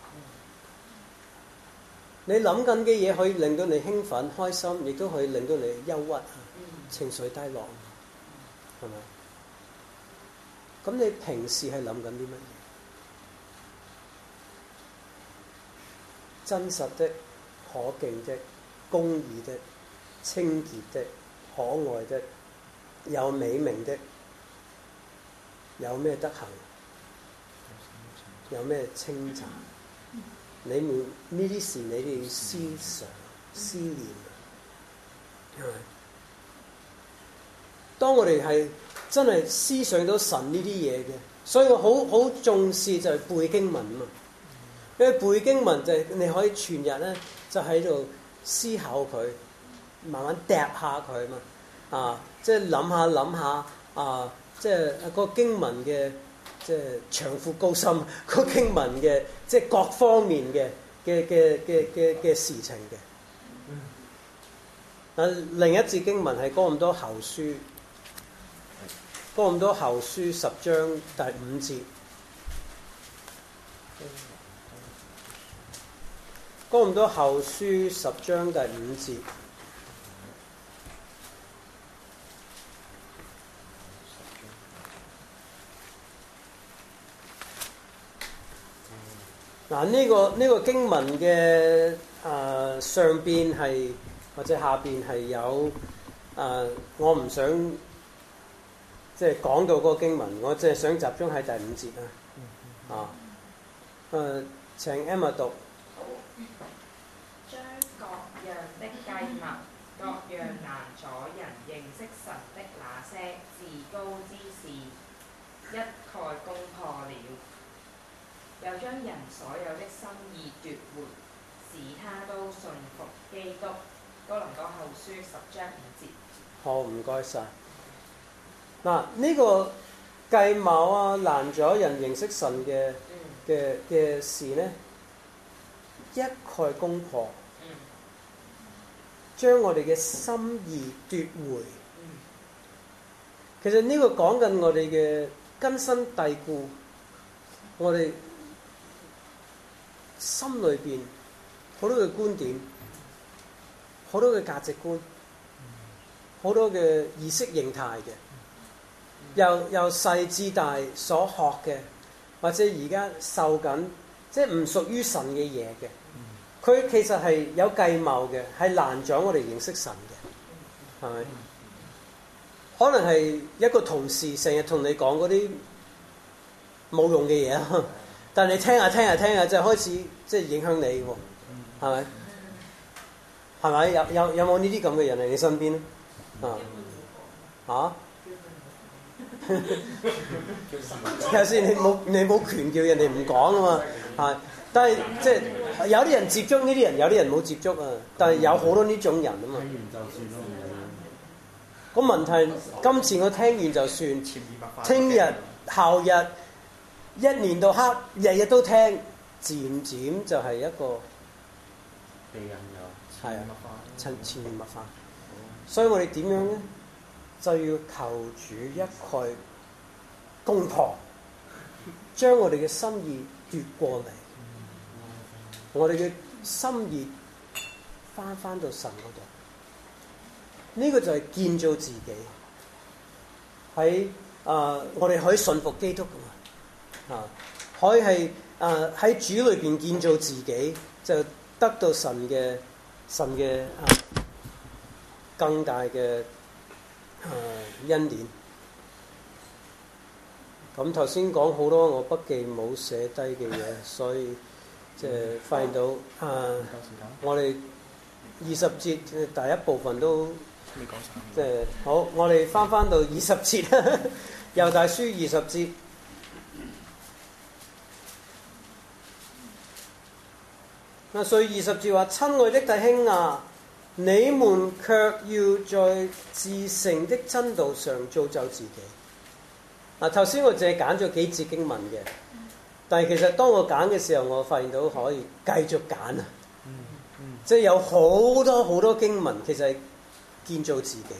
你諗緊嘅嘢可以令到你興奮、開心，亦都可以令到你憂鬱啊、情緒低落，係咪？咁你平時係諗緊啲乜嘢？真實的、可敬的、公義的、清潔的、可愛的、有美名的，有咩德行？有咩稱讚？你們呢啲事，你哋要思想、思念，係咪？當我哋係真係思想到神呢啲嘢嘅，所以我好好重視就係背經文嘛。因為背經文就係你可以全日咧就喺度思考佢，慢慢嗒下佢嘛。啊，即係諗下諗下啊，即係個經文嘅。即係長闊高深，個經文嘅即係各方面嘅嘅嘅嘅嘅嘅事情嘅。啊，另一節經文係哥林多後書，哥林多後書十章第五節。哥林多後書十章第五節。嗱，呢個呢個經文嘅誒、呃、上邊係或者下邊係有誒、呃，我唔想即係講到嗰個經文，我淨係想集中喺第五節啊。啊，誒、呃、請 Emma 讀。 好，將各樣的計謀、各樣攔阻人認識神的那些自高之事，一概攻破了。又將人所有的心意奪回，使他都信服基督。哥林多後書十章五節。 好，唔該晒。嗱，呢個計謀啊，攔咗人認識神嘅嘅嘅事呢，一概攻破， 嗯、 將我哋嘅心意奪回。 嗯、 其實呢個講緊我哋嘅根深蒂固，我哋心裏邊好多嘅觀點，好多嘅價值觀，好多嘅意識形態嘅，由由細至大所學嘅，或者而家受緊，即係唔屬於神嘅嘢嘅，佢其實係有計謀嘅，係攔阻我哋認識神嘅，係咪？可能係一個同事成日同你講嗰啲冇用嘅嘢啊，但係你聽下聽下聽下，就開始即係影響你喎，係咪？ 係咪？有有有冇呢啲咁嘅人喺你身邊咧？啊嚇？有時你冇你冇權叫人哋唔講啊嘛，係。但係即係有啲人接觸呢啲人，有啲人冇接觸啊。但係有好多呢種人啊嘛。 聽完就算咯， 個問題，今次我聽完就算， 潛移默化。 聽日、後日、一年到黑，日日都聽，漸漸就係一個被人有係啊潛移默化。 潛潛移默化。所以我哋點樣咧？就要求主一概攻破，將我哋嘅心意奪過嚟。我哋嘅心意翻翻到神嗰度，呢、這個就係建造自己。喺啊、呃，我哋可以信服基督噶嘛，啊，可以係啊喺主裏邊建造自己，就得到神嘅神嘅啊更大嘅啊恩典。咁頭先講好多我筆記冇寫低嘅嘢，所以。即係發現到啊，我哋二十節第一部分都未講晒。 即係好，我哋翻翻到二十節，猶大書二十節。啊，所以二十節話：親愛的弟兄啊，你們卻要在至聖的真道上造就自己。啊，頭先我淨係揀咗幾節經文嘅。但係其實當我揀嘅時候，我發現到可以繼續揀啊！ 嗯嗯、 即係有好多好多經文，其實係建造自己。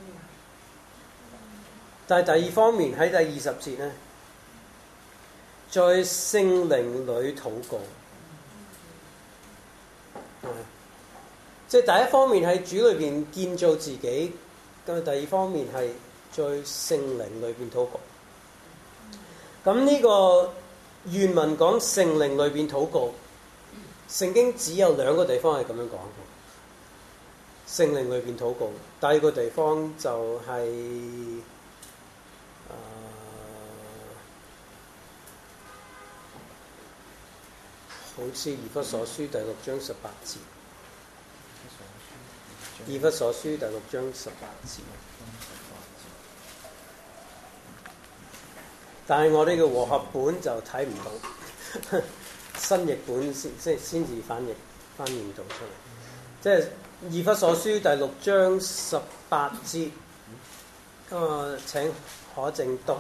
但係第二方面喺第二十節咧，在聖靈裏禱告。嗯、即係第一方面喺主裏邊建造自己，咁第二方面係在聖靈裏邊禱告。咁呢、這個原文講聖靈裏邊禱告，聖經只有兩個地方係咁樣講過。聖靈裏邊禱告，第二個地方就係、是呃、好似以弗所書第六章十八節。以弗所書第六章十八節。但係我呢個和合本就睇唔到，新譯本先先先至翻譯翻譯到出嚟。即係以弗所書第六章十八節，咁啊請可正讀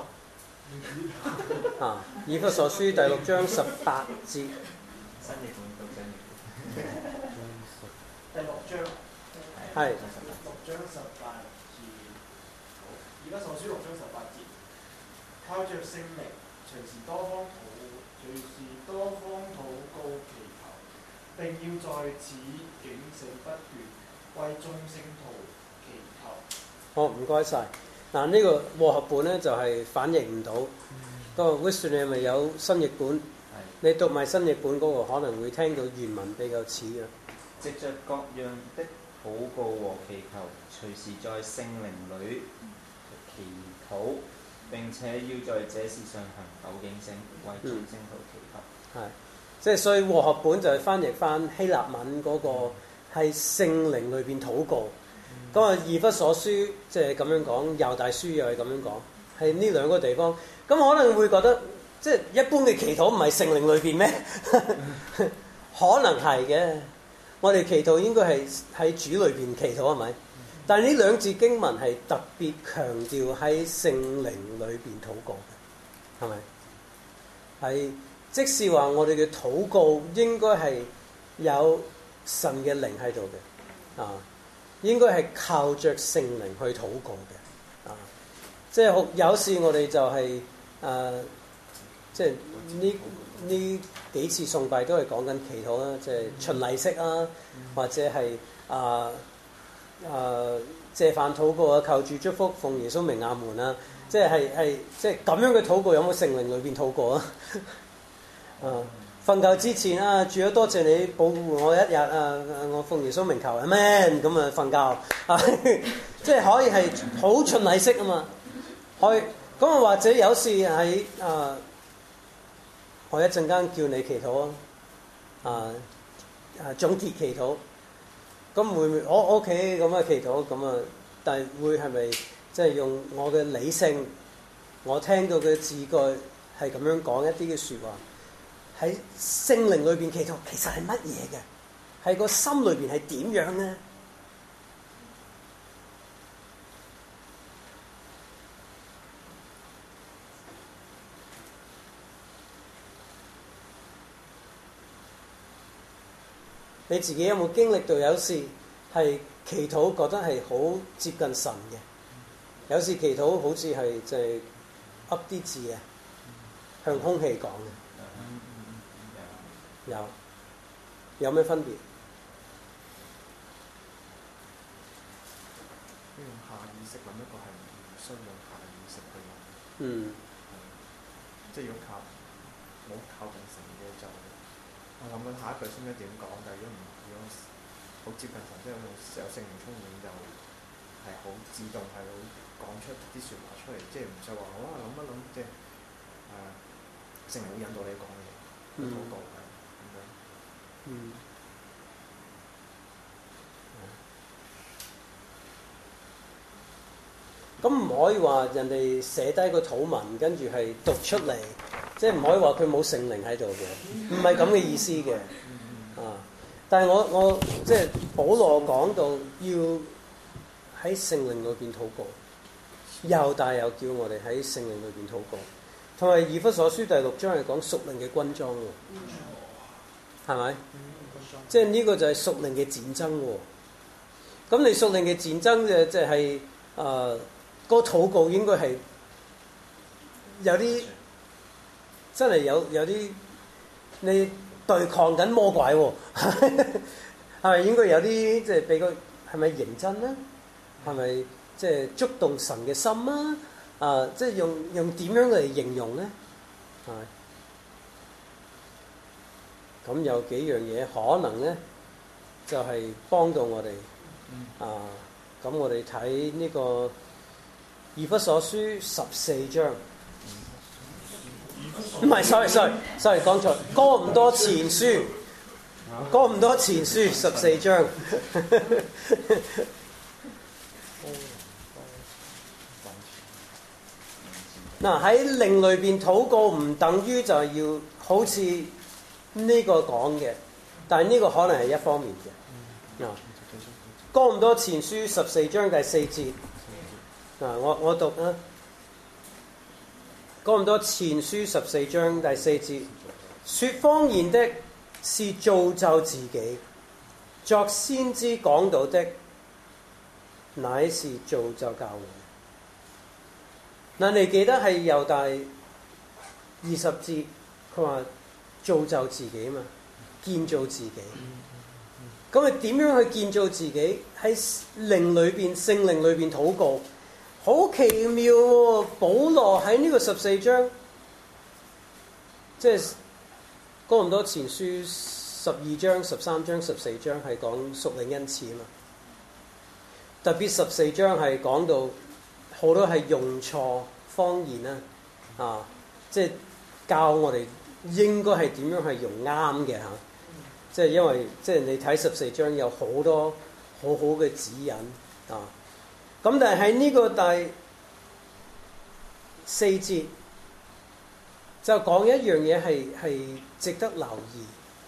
啊！以弗所書第六章十八節， 新譯本讀新譯本， 第六章係六章十八節，以弗所書六章十八節。靠着聖靈，隨時多方禱，隨時多方禱告祈求，並要在此警醒不斷，為眾聖徒祈求。 好，唔該晒。嗱，呢個和合本咧就係、是、反譯唔到。不過 Wilson 你係咪有新譯本？你讀埋新譯本嗰個可能會聽到原文比較似啊。 藉着各樣的禱告和祈求，隨時在聖靈裏祈禱。並且要在這事上行久警醒，為眾聖徒祈求。係、嗯，即係所以和合本就係翻譯翻希臘文嗰個係聖靈裏邊禱告。咁啊、嗯，以弗所書即係咁樣講，猶大書又係咁樣講，係呢兩個地方。咁可能會覺得即係一般嘅祈禱唔係聖靈裏邊咩？可能係嘅，我哋祈禱應該係喺主裏邊祈禱係咪？但係呢兩節經文係特別強調喺聖靈裏邊禱告嘅，係咪？係即是話我哋嘅禱告應該係有神嘅靈喺度嘅，啊，應該係靠着聖靈去禱告嘅，啊，即係好有時我哋就係、是、誒、呃，即係呢呢幾次崇拜都係講緊祈禱啦，即係循例式啊，或者係啊。呃誒、呃、謝飯禱告啊，求主祝福，奉耶穌名阿門啊！即係係係即係咁樣嘅禱告，有冇聖靈裏邊禱告啊？啊，瞓覺之前啊，主啊多謝你保護我一日啊！我奉耶穌名求，Amen！咁啊瞓覺啊，即係可以係好循例式啊嘛，可以咁啊，或者有時喺啊，我一陣間叫你祈禱啊，啊啊總結祈禱。 咁會唔會我 OK 咁啊祈禱咁啊？但係會係咪即係用我嘅理性，我聽到嘅字句係咁樣講一啲嘅説話，喺聖靈裏邊祈禱，其實係乜嘢嘅？係個心裏邊係點樣咧？你自己有冇經歷到有時係祈禱覺得係好接近神嘅？有時祈禱好似係就係噏啲字嘅，向空氣講嘅。有有咩分別？ 用下意識諗一個係唔需要下意識去諗。 嗯。 即係如果靠冇靠近神嘅就。我諗緊下一句先應該點講，但係如果唔如果好接近神，即係用有聖靈充滿就係好自動係會講出啲説話出嚟，即係唔使話好啊諗一諗，即係誒聖靈會引導你講嘅嘢，禱告係咁樣。嗯。 咁唔可以話人哋寫低個禱文，跟住係讀出嚟，即係唔可以話佢冇聖靈喺度嘅，唔係咁嘅意思嘅。啊！但係我我即係保羅講到要喺聖靈裏邊禱告，又大又叫我哋喺聖靈裏邊禱告，同埋以弗所書第六章係講屬靈嘅軍裝喎，係咪？即係呢個就係屬靈嘅戰爭喎。咁你屬靈嘅戰爭嘅即係誒。個禱告應該係有啲真係有有啲你對抗緊魔鬼喎，係咪應該有啲即係比較係咪認真咧？係咪即係觸動神嘅心啊？啊，即係用用點樣嚟形容咧？係咁有幾樣嘢可能咧，就係、是、幫到我哋啊！咁我哋睇呢個。以弗所書十四章，唔係 sorry sorry sorry 講錯，哥林多前書，哥林多前書十四章。嗱喺靈裏邊禱告唔等於就係要好似呢個講嘅，但係呢個可能係一方面嘅。嗱，哥林多前書十四章第四節。嗱，我我讀啊，講咁多前書十四章第四節，說方言的是造就自己，作先知講道的乃是造就教會。嗱，你記得係猶大二十節，佢話造就自己嘛，建造自己。咁你點樣去建造自己？喺靈裏邊、聖靈裏邊禱告。好奇妙喎！保羅喺呢個十四章，即係哥林多前書十二章、十三章、十四章係講屬靈恩賜啊嘛。特別十四章係講到好多係用錯方言啦，啊，即係教我哋應該係點樣係用啱嘅嚇。即係因為即係你睇十四章有好多好好嘅指引啊。咁但係喺呢個第四節就講一樣嘢係係值得留意，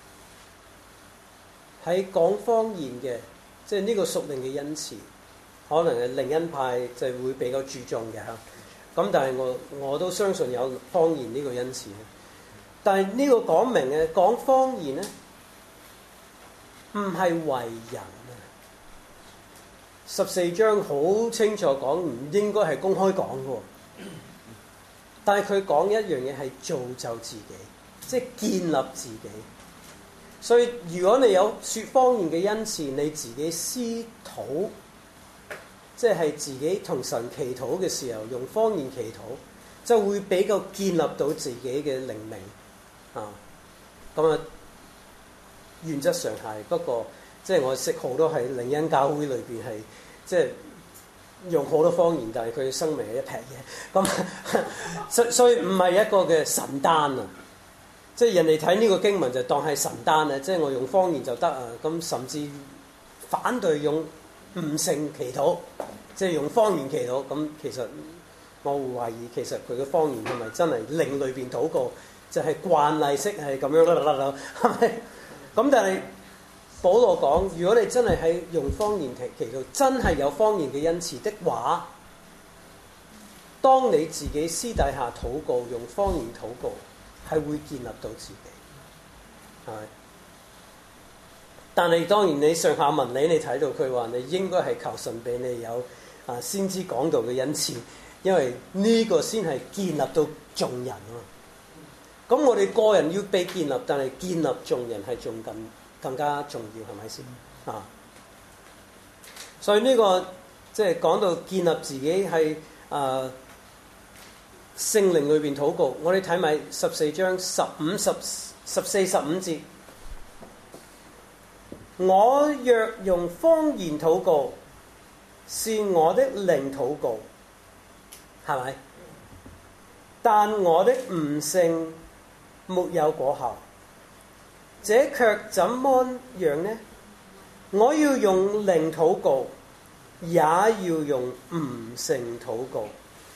喺講方言嘅，即係呢個屬靈嘅恩賜，可能係靈恩派就會比較注重嘅嚇。咁但係我我都相信有方言呢個恩賜。但係呢個講明嘅講方言咧，唔係為人。十四章好清楚講，唔應該係公開講嘅，但係佢講一樣嘢係造就自己，即係建立自己。所以如果你有說方言嘅恩賜，你自己私禱，即係自己同神祈禱嘅時候，用方言祈禱，就會比較建立到自己嘅靈命啊。咁啊，原則上係，不過。即係我識好多喺靈恩教會裏邊係，即係用好多方言，但係佢生命係一劈嘢。咁所所以唔係一個嘅神單啊！即係人哋睇呢個經文就當係神單啊！即係我用方言就得啊！咁甚至反對用悟性祈禱，即係用方言祈禱。咁其實我會懷疑，其實佢嘅方言係咪真係靈裏邊禱告，就係、是、慣例式係咁樣啦啦啦，係咪？咁但係保羅講，如果你真係喺用方言祈祈禱，真係有方言嘅恩賜的話，當你自己私底下禱告，用方言禱告，係會建立到自己，係咪？但係當然你上下文理你睇到佢話，你應該係求神俾你有啊先知講道嘅恩賜，因為呢個先係建立到眾人啊。咁我哋個人要被建立，但係建立眾人係仲更更加重要，係咪先啊？所以呢、這個即係講到建立自己係啊聖靈裏邊禱告，我哋睇埋十四章十五十十四十五節。我若用方言禱告，是我的靈禱告，係咪？但我的悟性沒有果效，這卻怎麼樣呢？我要用靈禱告，也要用悟性禱告；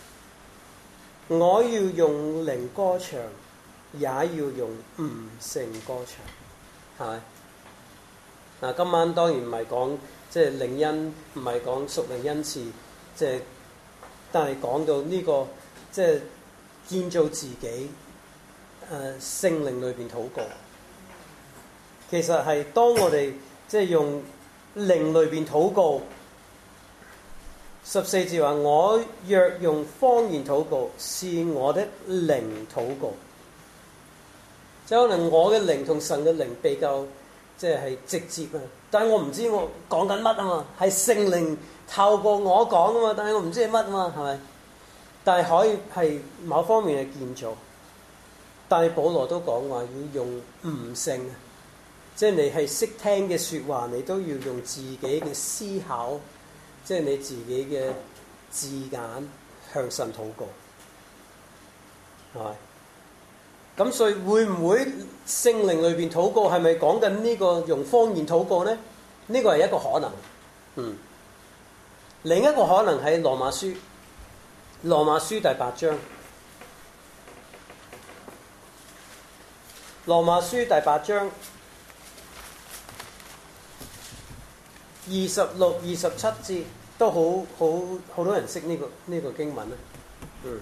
我要用靈歌唱，也要用悟性歌唱，係咪？嗱，今晚當然唔係講即係靈恩，唔係講屬靈恩賜，即係但係講到呢、這個即係建造自己誒聖靈裏邊禱告。其實係當我哋即係用靈裏邊禱告，十四節話：我若用方言禱告，是我的靈禱告。即係可能我嘅靈同神嘅靈比較。即係直接啊！但係我唔知我講緊乜啊嘛，係聖靈透過我講啊嘛，但係我唔知係乜啊嘛，係咪？但係可以係某方面嘅建造。但係保羅都講話要用悟性，即係你係識聽嘅説話，你都要用自己嘅思考，即係你自己嘅字眼向神禱告，係咪？咁所以會唔會聖靈裏邊禱告係咪講緊呢個用方言禱告呢？呢個係一個可能。嗯，另一個可能係羅馬書，羅馬書第八章，羅馬書第八章二十六、二十七節都好好好多人識呢個呢個經文啊。嗯。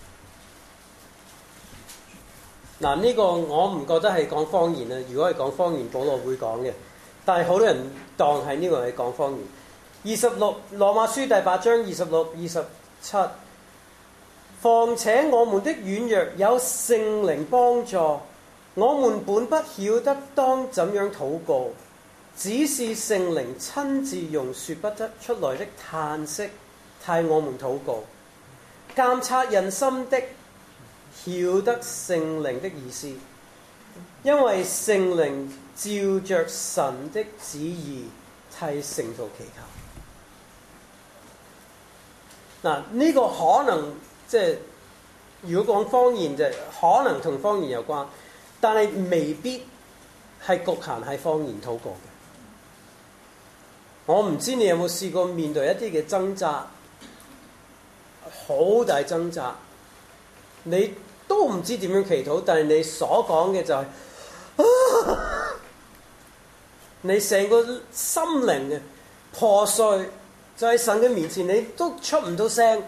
嗱，呢個我唔覺得係講方言啊！如果係講方言，保羅會講嘅。但係好多人當係呢個係講方言。二十六羅馬書第八章二十六、二十七。況且我們的軟弱有聖靈幫助，我們本不曉得當怎樣禱告，只是聖靈親自用說不得出來的嘆息替我們禱告。監察人心的曉得聖靈的意思，因為聖靈照着神的旨意替聖徒祈求。嗱，呢個可能即係如果講方言就可能同方言有關，但係未必係局限喺方言禱告嘅。我唔知你有冇試過面對一啲嘅掙扎，好大掙扎，你都唔知點樣祈禱，但係你所講嘅就係、是啊，你成個心靈嘅破碎，就喺神嘅面前，你都出唔到聲。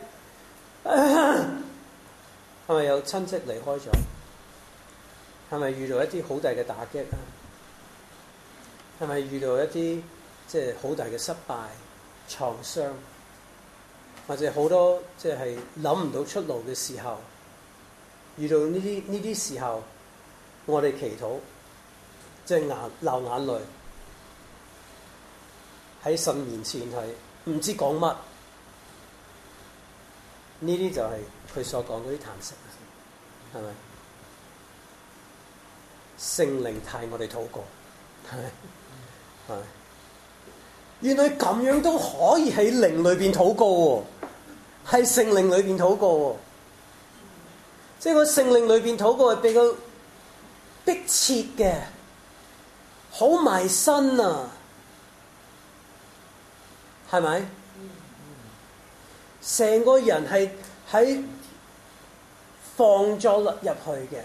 係咪有親戚離開咗？係咪遇到一啲好大嘅打擊啊？係咪遇到一啲即係好大嘅失敗、創傷，或者好多即係諗唔到出路嘅時候？遇到呢啲呢啲時候，我哋祈禱，即係眼流眼淚，喺神面前係唔知講乜。呢啲就係佢所講嗰啲嘆息，係咪？聖靈替我哋禱告，係咪？係。原來咁樣都可以喺靈裏邊禱告喎，喺聖靈裏邊禱告喎。即係個聖靈裏邊禱告係比較迫切嘅，好埋身啊！ 係咪？成個人係喺放咗入去嘅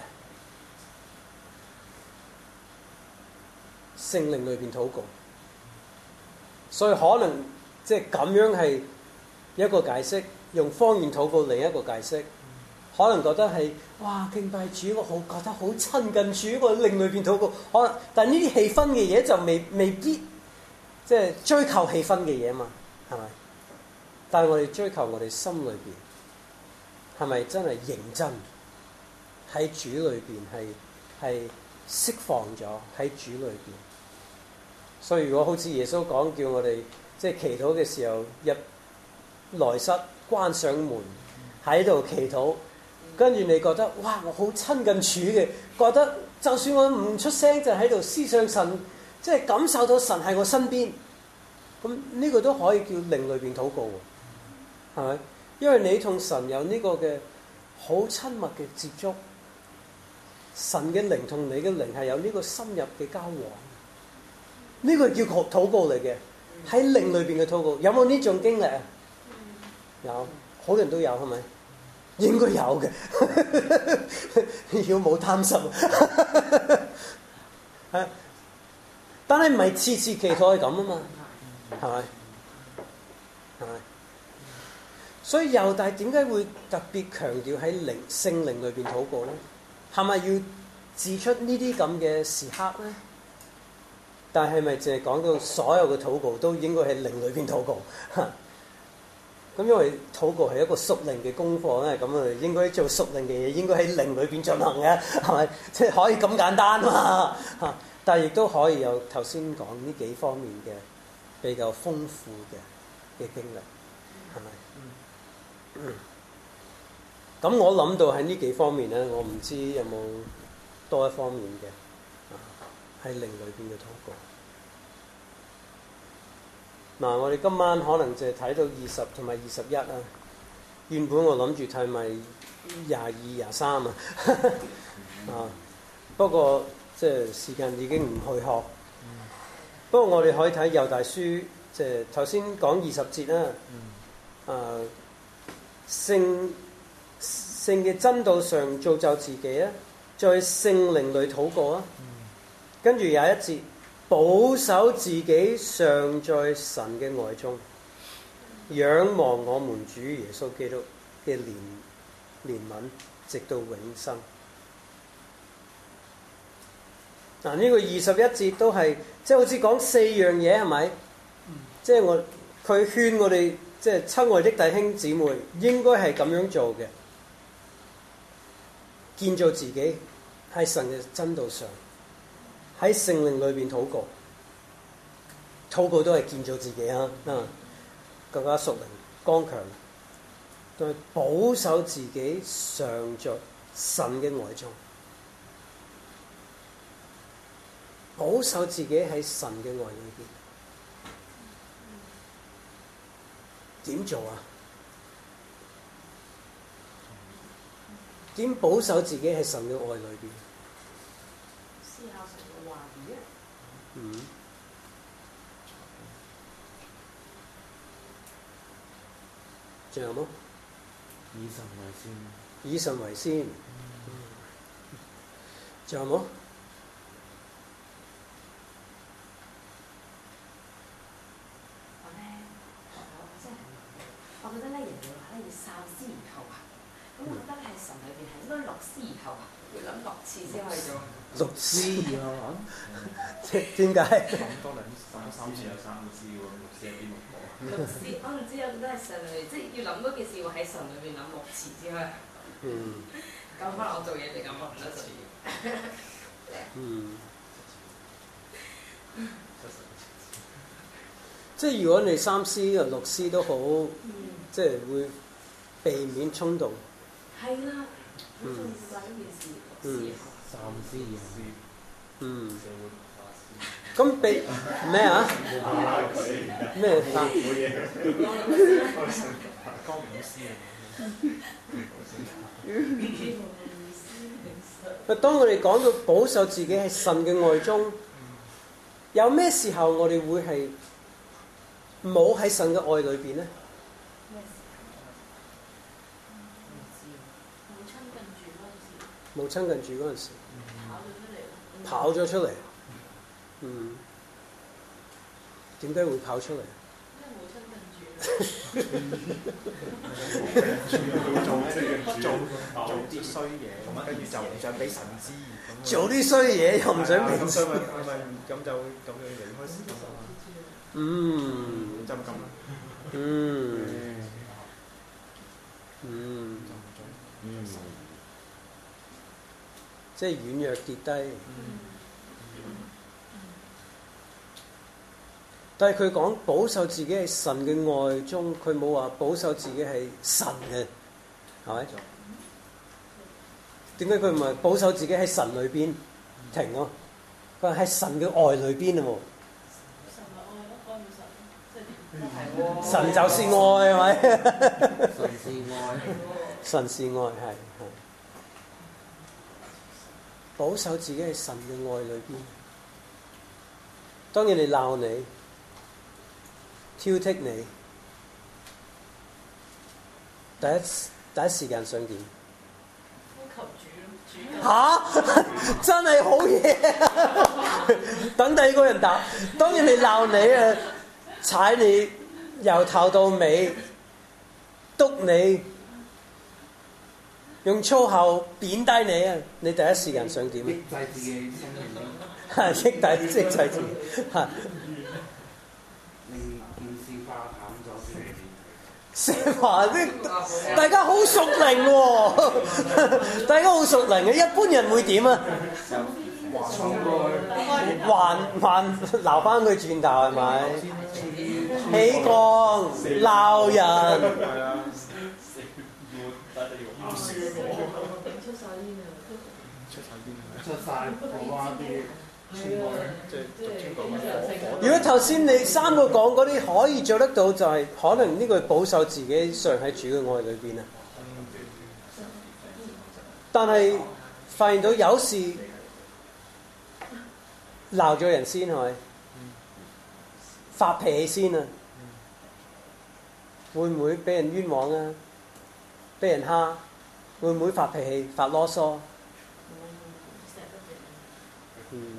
聖靈裏邊禱告，所以可能即係咁樣係一個解釋，用方言禱告另一個解釋，可能覺得係哇敬拜主，我好覺得好親近主，我靈裏邊禱告，可能但係呢啲氣氛嘅嘢就未未必即係追求氣氛嘅嘢嘛，係咪？但係我哋追求我哋心裏邊係咪真係認真喺主裏邊係係釋放咗喺主裏邊？所以如果好似耶穌講叫我哋即係祈禱嘅時候入內室關上門喺度祈禱，跟住你覺得哇我好親近主嘅，覺得就算我唔出聲就喺度思想神，即係感受到神喺我身邊，咁呢個都可以叫靈裏邊禱告喎，係咪？因為你同神有呢個嘅好親密嘅接觸，神嘅靈同你嘅靈係有呢個深入嘅交往，呢個叫禱告嚟嘅，喺靈裏邊嘅禱告。有冇呢種經歷啊？有，好多人都有，係咪？應該有嘅，要冇貪心。係，但係唔係次次祈禱係咁啊嘛，係咪？係咪？所以猶大點解會特別強調喺靈聖靈裏邊禱告咧？係咪要指出呢啲咁嘅時刻咧？但係咪淨係講到所有嘅禱告都應該喺靈裏邊禱告？咁因為禱告係一個屬靈嘅功課咧，咁啊應該做屬靈嘅嘢應該喺靈裏邊進行嘅，係咪？即係可以咁簡單嘛？嚇！但係亦都可以有頭先講呢幾方面嘅比較豐富嘅嘅經歷，係咪？嗯。咁我諗到喺呢幾方面咧，我唔知有冇多一方面嘅啊，喺靈裏邊嘅禱告。嗱，我哋今晚可能就係睇到二十同埋二十一啊。原本我諗住睇埋廿二、廿三啊，啊，不過即係時間已經唔去學。不過我哋可以睇猶大書，即係頭先講二十節啦。啊，聖聖嘅真道上造就自己啊，在聖靈裏禱告啊。跟住有一節。保守自己尚在神嘅愛中，仰望我們主耶穌基督嘅憐憐憫，直到永生。嗱、啊，呢、這個二十一節都係即係好似講四樣嘢，係咪？即係我佢勸我哋，即係親愛的弟兄姊妹，應該係咁樣做嘅，建造自己喺神嘅真道上。喺聖靈裏邊禱告，禱告都係建造自己啊！啊，更加屬靈、剛強，對保守自己常在神嘅愛中，保守自己喺神嘅愛裏邊，點做啊？點保守自己喺神嘅愛裏邊？ 思考神嘅話語啊！ 嗯，仲有冇？ 以神為先。 以神為先。仲有冇？ 我咧，我真係，我覺得咧，人哋話咧要三思而後行，咁我覺得喺神裏邊係應該六思而後行，要諗六次先可以做。 六思而後行？點解？ 諗多兩諗三次有三個思喎，六思係邊六個？ 六思，我唔知啊，覺得係神裏，即係要諗嗰件事會喺神裏邊諗六次先可以。 嗯。 咁可能我做嘢就咁諗唔得次。 嗯。即係如果你三思啊六思都好，嗯、即係會避免衝動。 係啦，好重要㗎呢件事，六思而後行。 三思而思。 嗯。咁避咩啊？咩啊？ 冇嘢。江五思啊！ 當我哋講到保守自己喺神嘅愛中，有咩時候我哋會係冇喺神嘅愛裏邊咧？ 咩時候？唔知冇親近住嗰陣時， 冇親近住嗰陣時， 跑咗出嚟咯。 跑咗出嚟。嗯，點解會跑出嚟？ 因為冇親近住。 做做做啲衰嘢，跟住就唔想俾神知。 做啲衰嘢又唔想俾咁所以咪咪咁就咁樣離開神啊。 嗯， 就咁啦。 嗯，嗯， 嗯， 即係軟弱跌低。但係佢講保守自己係神嘅愛中，佢冇話保守自己係神嘅，係咪？點解佢唔係保守自己喺神裏邊停咯？佢話喺神嘅愛裏邊啊喎。 神咪愛咯，愛唔神，即係點？ 係喎。 神就是愛係咪？ 神是愛， 神是愛係係。保守自己喺神嘅愛裏邊。當然你鬧你。挑剔你，第一第一時間想點？ 呼求主咯，主嚇！真係好嘢！等第二個人答。當然你鬧你啊，踩你由頭到尾，督你，用粗口貶低你啊！你第一時間想點？ 抑制自己心靈， 係抑制抑制自己係。 令件事化淡咗先。 成話啲大家好熟靈喎，大家好熟靈嘅，一般人會點啊？ 衝過去， 還還鬧翻佢轉頭係咪？起降鬧人， 係啊。 出晒煙啊！ 出晒煙出晒火花啲。 即係即係講乜如果頭先你三個講嗰啲可以做得到，就係可能呢個保守自己常喺主嘅愛裏邊啊。但係發現到有時鬧咗人先係咪？發脾氣先啊？會唔會俾人冤枉啊？俾人蝦？會唔會發脾氣、發囉嗦？嗯。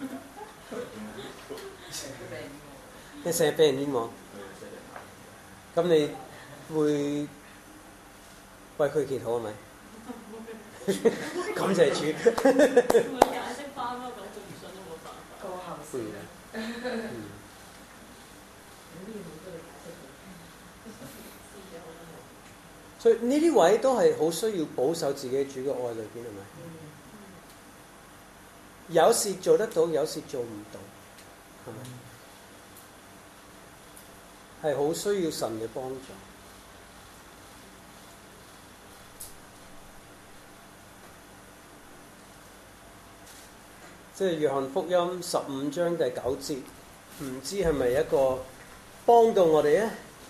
你成日俾人冤枉，咁你會為佢祈禱係咪？感謝主。 咪解釋翻咯，咁佢唔信都冇辦法。 過後事啦。 嗯所以呢啲位都係好需要保守自己主嘅愛裏邊係咪？有時做得到，有時做唔到，係咪？係好需要神嘅幫助。即係約翰福音十五章第九節，唔知係咪一個幫到我哋咧？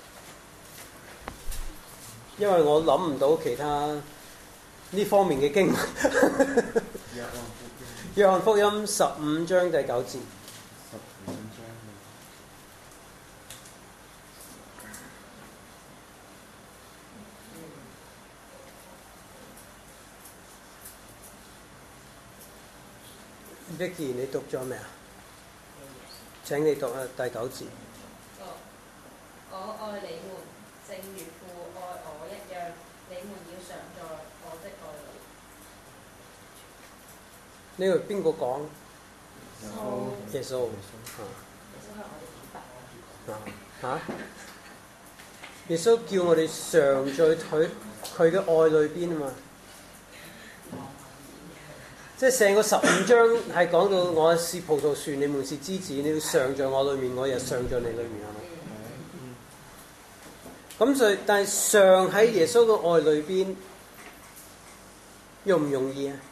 因為我諗唔到其他呢方面嘅經文。約翰福音十五章第九節。 十五章。 Vicky，你讀咗未啊？請你讀啊，第九節。 哦，我愛你們，正如父愛我一樣，你們要常在我的愛裏。 呢個邊個講？耶穌。耶穌。嚇？耶穌叫我哋常在佢佢嘅愛裏邊啊嘛。即係成個十五章係講到我是葡萄樹，你們是枝子，你要常在我裏面，我又常在你裏面，係咪？咁所以，但係常喺耶穌嘅愛裏邊，容唔容易啊？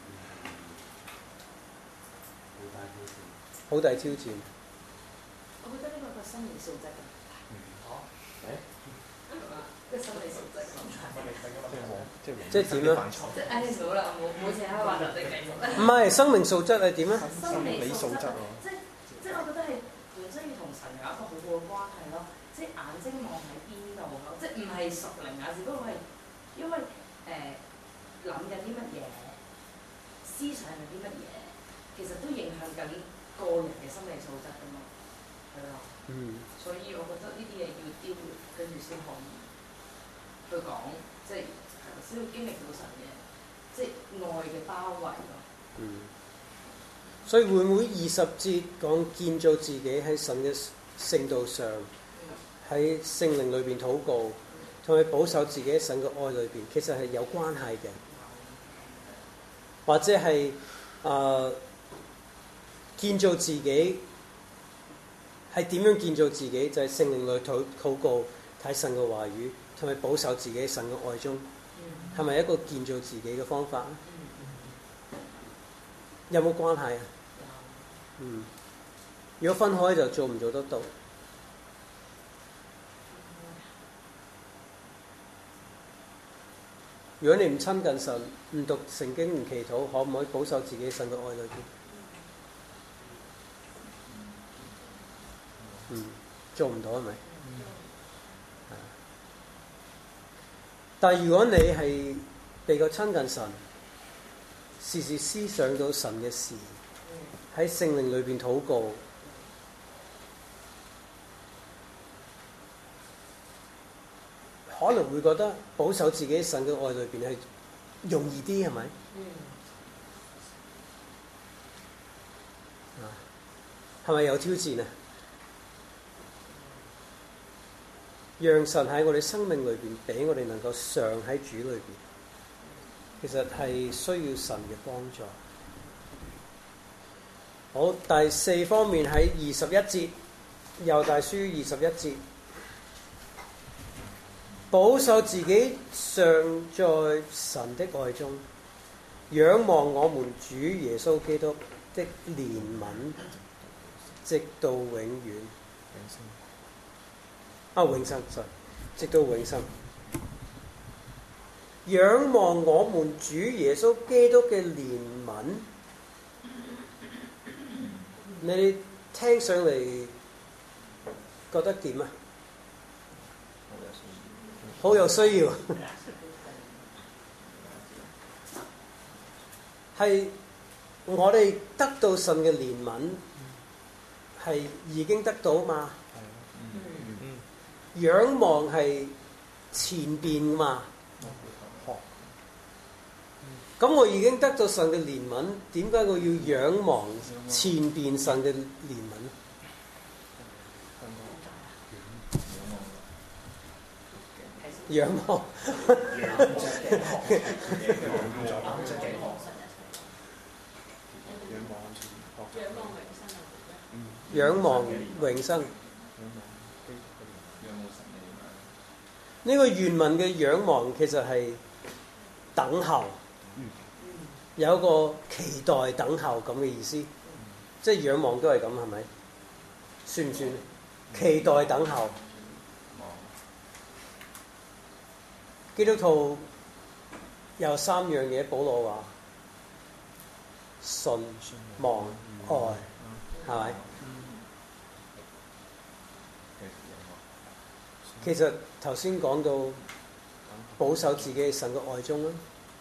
好大挑戰。 我覺得呢個係個心理素質嘅問題。個心理素質嘅問題。 即係點啊？ 即係唉，唔好啦，冇冇請開話題繼續啦。 唔係生命素質係點啊？ 心理素質啊！ 即即係我覺得係本身要同神有一個好好嘅關係咯。即係眼睛望喺邊度咯，即係唔係屬靈啊，只不過係因為誒諗緊啲乜嘢，思想係啲乜嘢，其實都影響緊個人嘅心理素質㗎嘛，係咯。 嗯。 所以我覺得呢啲嘢要雕活，跟住先可以去講，即係先會經歷到神嘅，即係愛嘅包圍咯。 嗯。所以會唔會二十節講建造自己喺神嘅聖道上，喺聖靈裏邊禱告，同埋保守自己喺神嘅愛裏邊，其實係有關係嘅，或者係啊、呃、建造自己係點樣建造自己？就係、是、聖靈裏禱禱告，睇神嘅話語，同埋保守自己喺神嘅愛中，係咪一個建造自己嘅方法？有冇關係啊？嗯，如果分開就做唔做得到？如果你唔親近神，唔讀聖經，唔祈禱，可唔可以保守自己神嘅愛裏邊？嗯，做唔到係咪？嗯、但係如果你係比較親近神，時時思想到神嘅事，喺聖靈裏邊禱告，可能會覺得保守自己神嘅愛裏邊係容易啲，係咪？啊，係咪有挑戰啊？讓神喺我哋生命裏邊，俾我哋能夠常喺主裏邊，其實係需要神嘅幫助。好，第四方面喺二十一節，猶大書二十一節，保守自己常在神的愛中，仰望我們主耶穌基督的憐憫，直到永遠。啊，永生，sorry，直到永生。仰望我們主耶穌基督嘅憐憫。你聽上嚟覺得點啊？好有需要，係我哋得到神嘅憐憫，係已經得到嘛？仰望係前邊嘛？咁我已經得到神嘅憐憫，點解我要仰望前邊神嘅憐憫？仰望，仰望永生。呢個原文嘅仰望其實係等候。有一個期待等候咁嘅意思，即係仰望都係咁，係咪？算唔算？期待等候。基督徒有三樣嘢，保羅話：信、望、愛，係咪？其實頭先講到保守自己喺神嘅愛中啦。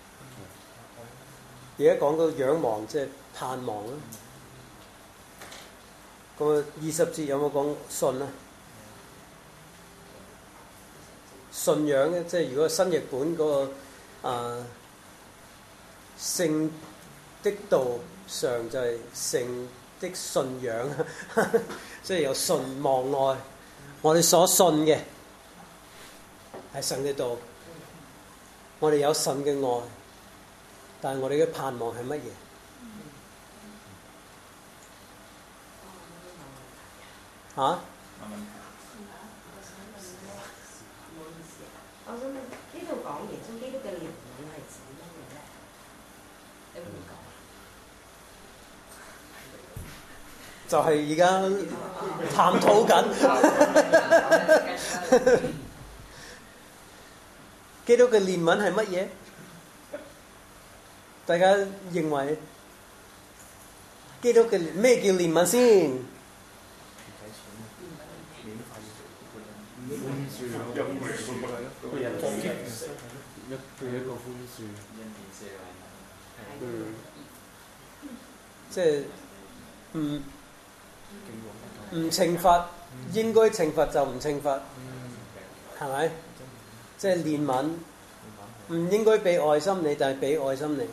而家講到仰望，即係盼望啦。咁啊，二十節有冇講信啊？信仰咧，即係如果新譯本嗰、那個啊聖的道上就係聖的信仰，即係有信望愛。我哋所信嘅係神嘅道，我哋有神嘅愛。但係我哋嘅盼望係乜嘢？嚇、啊？ 我想問呢度講耶穌基督嘅憐憫係指乜嘢咧？你會唔講？ 就係而家探討緊。基督嘅憐憫係乜嘢？大家認為基督嘅咩叫憐憫先？ 寬恕咯， 一回寬恕個人放擊一對一個寬恕。 嗯，即係唔唔懲罰，應該懲罰就唔懲罰，係咪？即係憐憫，唔應該俾愛心你，但係俾愛心你。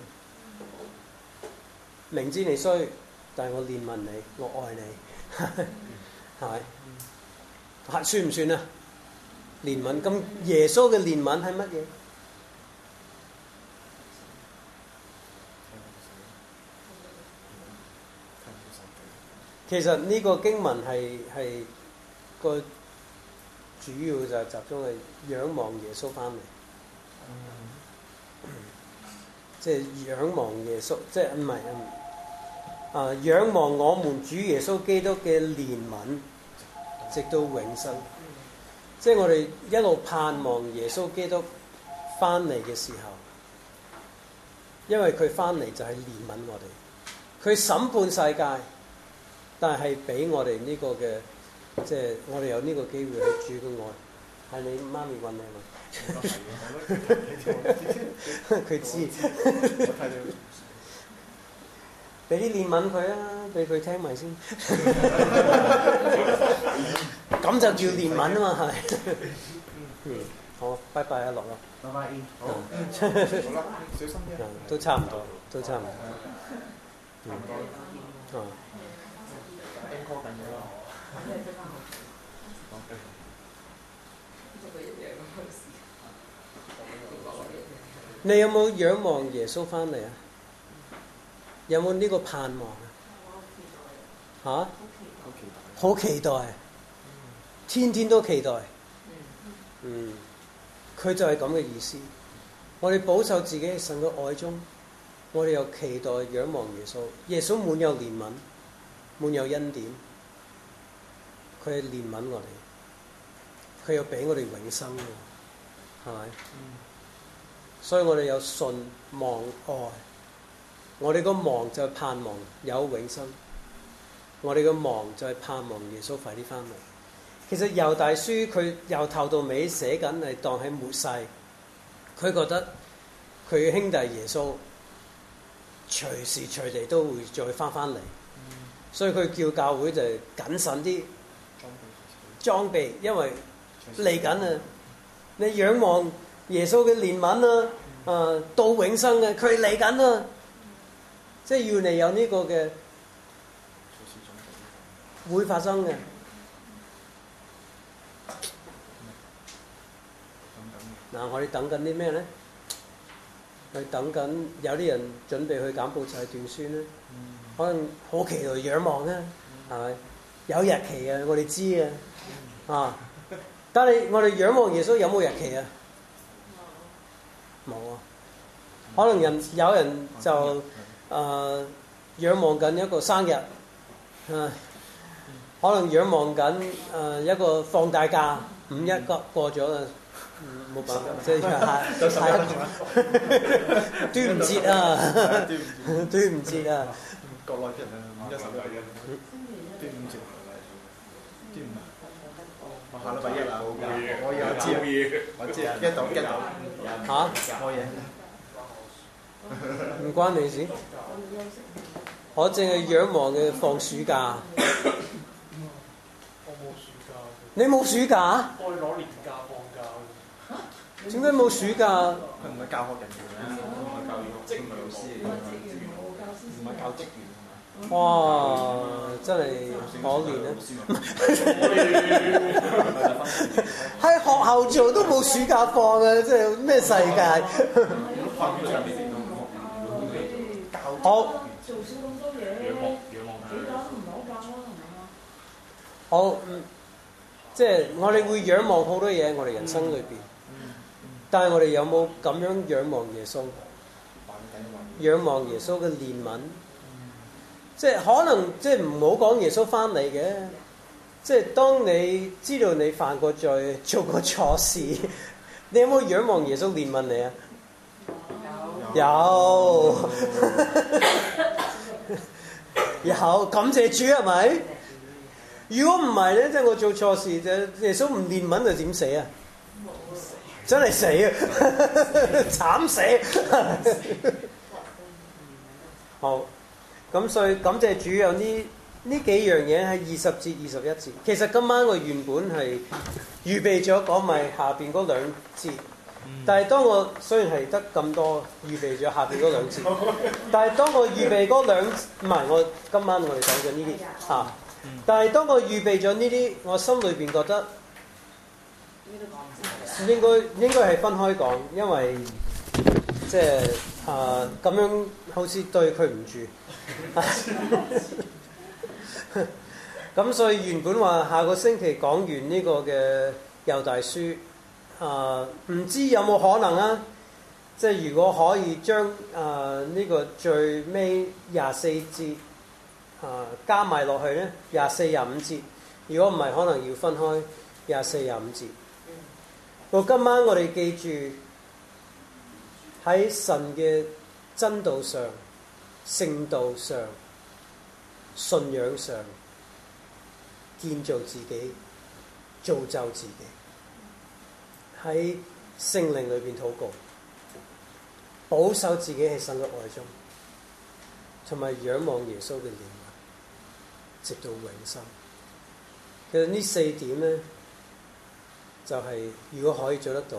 明知你衰，但係我憐憫你，我愛你，係咪？係算唔算啊？憐憫，咁耶穌嘅憐憫係乜嘢？其實呢個經文係係個主要就係集中係仰望耶穌翻嚟，即係仰望耶穌，即係唔係啊？仰望我們主耶穌基督嘅憐憫，直到永生。即係我哋一路盼望耶穌基督翻嚟嘅時候，因為佢翻嚟就係憐憫我哋，佢審判世界。但係俾我哋呢個嘅，即係我哋有呢個機會去主嘅愛，係你媽咪揾你嘛？佢知，俾啲憐憫佢啊，俾佢聽埋先，咁就叫憐憫啊嘛，係咪？嗯，好，拜拜啊，樂樂。 拜拜，好，好啦，小心啲啊。 都差唔多，都差唔多。嗯，啊。 call 緊嘢咯。 你有冇仰望耶穌翻嚟啊？有冇呢個盼望啊？嚇？好期待，天天都期待。嗯，佢就係咁嘅意思。我哋保守自己喺神嘅愛中，我哋又期待仰望耶穌。耶穌滿有憐憫。滿有恩典，佢係憐憫我哋，佢又俾我哋永生喎，係咪？嗯、所以我哋有信望愛，我哋個望就係盼望有永生，我哋個望就係盼望耶穌快啲翻嚟。其實猶大書佢由頭到尾寫緊係當喺末世，佢覺得佢兄弟耶穌隨時隨地都會再翻翻嚟。所以佢叫教會就謹慎啲裝備，因為嚟緊啊！你仰望耶穌嘅憐憫啊，啊到永生嘅，佢嚟緊啊！即係要你有呢個嘅會發生嘅。嗱，我哋等緊啲咩咧？我哋等緊有啲人準備去柬埔寨斷孫咧。可能好期待仰望啊，係咪？有日期啊，我哋知啊，啊！但係我哋仰望耶穌有冇日期啊？冇啊！可能人有人就誒、呃、仰望緊一個生日，啊！可能仰望緊誒、呃、一個放大假，五一過過咗啦，冇辦法，即係下下一個端午節啊，端午節啊！ 國內啲人啊，五一十一，端午節，端午，我下禮拜一啦，我有知啊，我知啊，一到一到，嚇，冇嘢， 唔關你事，我淨係仰望嘅放暑假。 我冇暑假。 你冇暑假？ 我攞年假放假。 點解冇暑假？ 佢唔係教學人員啊，唔係教員，職員老師嚟㗎，唔係教職員。 哇！真係可憐啊！喺學校做都冇暑假放啊！真係咩世界？好。 做少咁多嘢，幾多都唔好教啦，係嘛？ 好，即係我哋會仰望好多嘢，我哋人生裏邊。但係我哋有冇咁樣仰望耶穌？仰望耶穌嘅憐憫？即係可能，即係唔好講耶穌翻嚟嘅。即係當你知道你犯過罪、做過錯事，你有冇仰望耶穌憐憫你啊？有，有，有感謝主係咪？ 如果唔係咧，即係我做錯事，就耶穌唔憐憫就點死啊？ 冇死。 真係死啊！慘死！好，咁所以感謝主有呢呢幾樣嘢喺二十節、二十一節。其實今晚我原本係預備咗講埋下邊嗰兩節，但係當我雖然係得咁多預備咗下邊嗰兩節，但係當我預備嗰兩唔係我今晚我哋講咗呢啲嚇，但係當我預備咗呢啲，我心裏邊覺得應該應該係分開講，因為即係啊咁樣好似對佢唔住。咁所以原本話下個星期講完呢個嘅猶大書，啊、呃、唔知有冇可能啊？即係如果可以將啊呢個最尾廿四節啊、呃、加埋落去咧，廿四廿五節。如果唔係，可能要分開廿四廿五節。到今晚我哋記住喺神嘅真道上、聖道上、信仰上建造自己、造就自己，喺聖靈裏邊禱告，保守自己喺神嘅愛中，同埋仰望耶穌嘅憐憫，直到永生。其實呢四點咧，就係、是、如果可以做得到，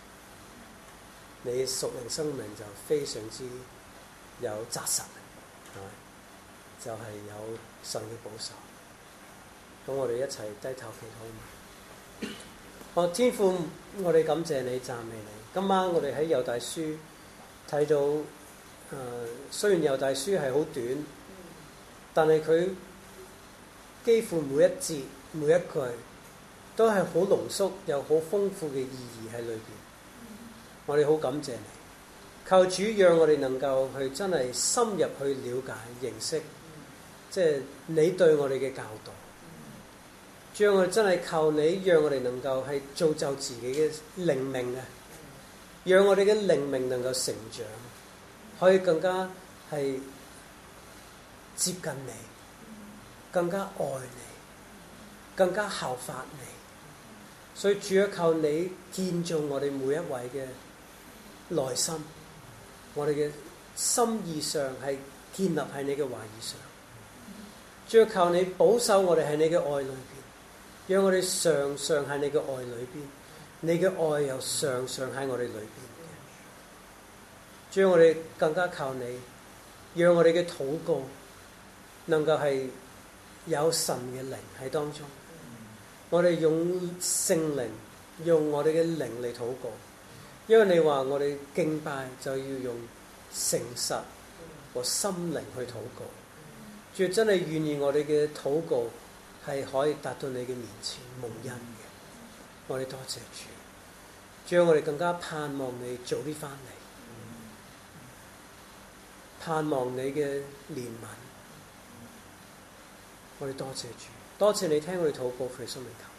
你屬靈生命就非常之有紮實，係咪？就係、是、有神嘅保守。咁我哋一齊低頭祈禱。哦，天父，我哋感謝你、讚美你。今晚我哋喺猶大書睇到，誒、呃、雖然猶大書係好短，但係佢幾乎每一節每一句都係好濃縮，有好豐富嘅意義喺裏邊。我哋好感謝你，求主讓我哋能夠去真係深入去了解、認識，即係你對我哋嘅教導。讓我哋真係靠你，讓我哋能夠係造就自己嘅靈命啊！讓我哋嘅靈命能夠成長，可以更加係接近你，更加愛你，更加效法你。所以主要靠你建造我哋每一位嘅內心，我哋嘅心意上係建立喺你嘅話語上。主要靠你保守我哋喺你嘅愛裏邊。讓我哋常常喺你嘅愛裏邊，你嘅愛又常常喺我哋裏邊嘅。讓我哋更加靠你，讓我哋嘅禱告能夠係有神嘅靈喺當中。我哋用聖靈，用我哋嘅靈嚟禱告，因為你話我哋敬拜就要用誠實和心靈去禱告。主真係願意我哋嘅禱告係可以達到你嘅面前蒙恩嘅，我哋多謝主，將我哋更加盼望你早啲翻嚟，盼望你嘅憐憫，我哋多謝主，多謝你聽我哋禱告，佢嘅生命求。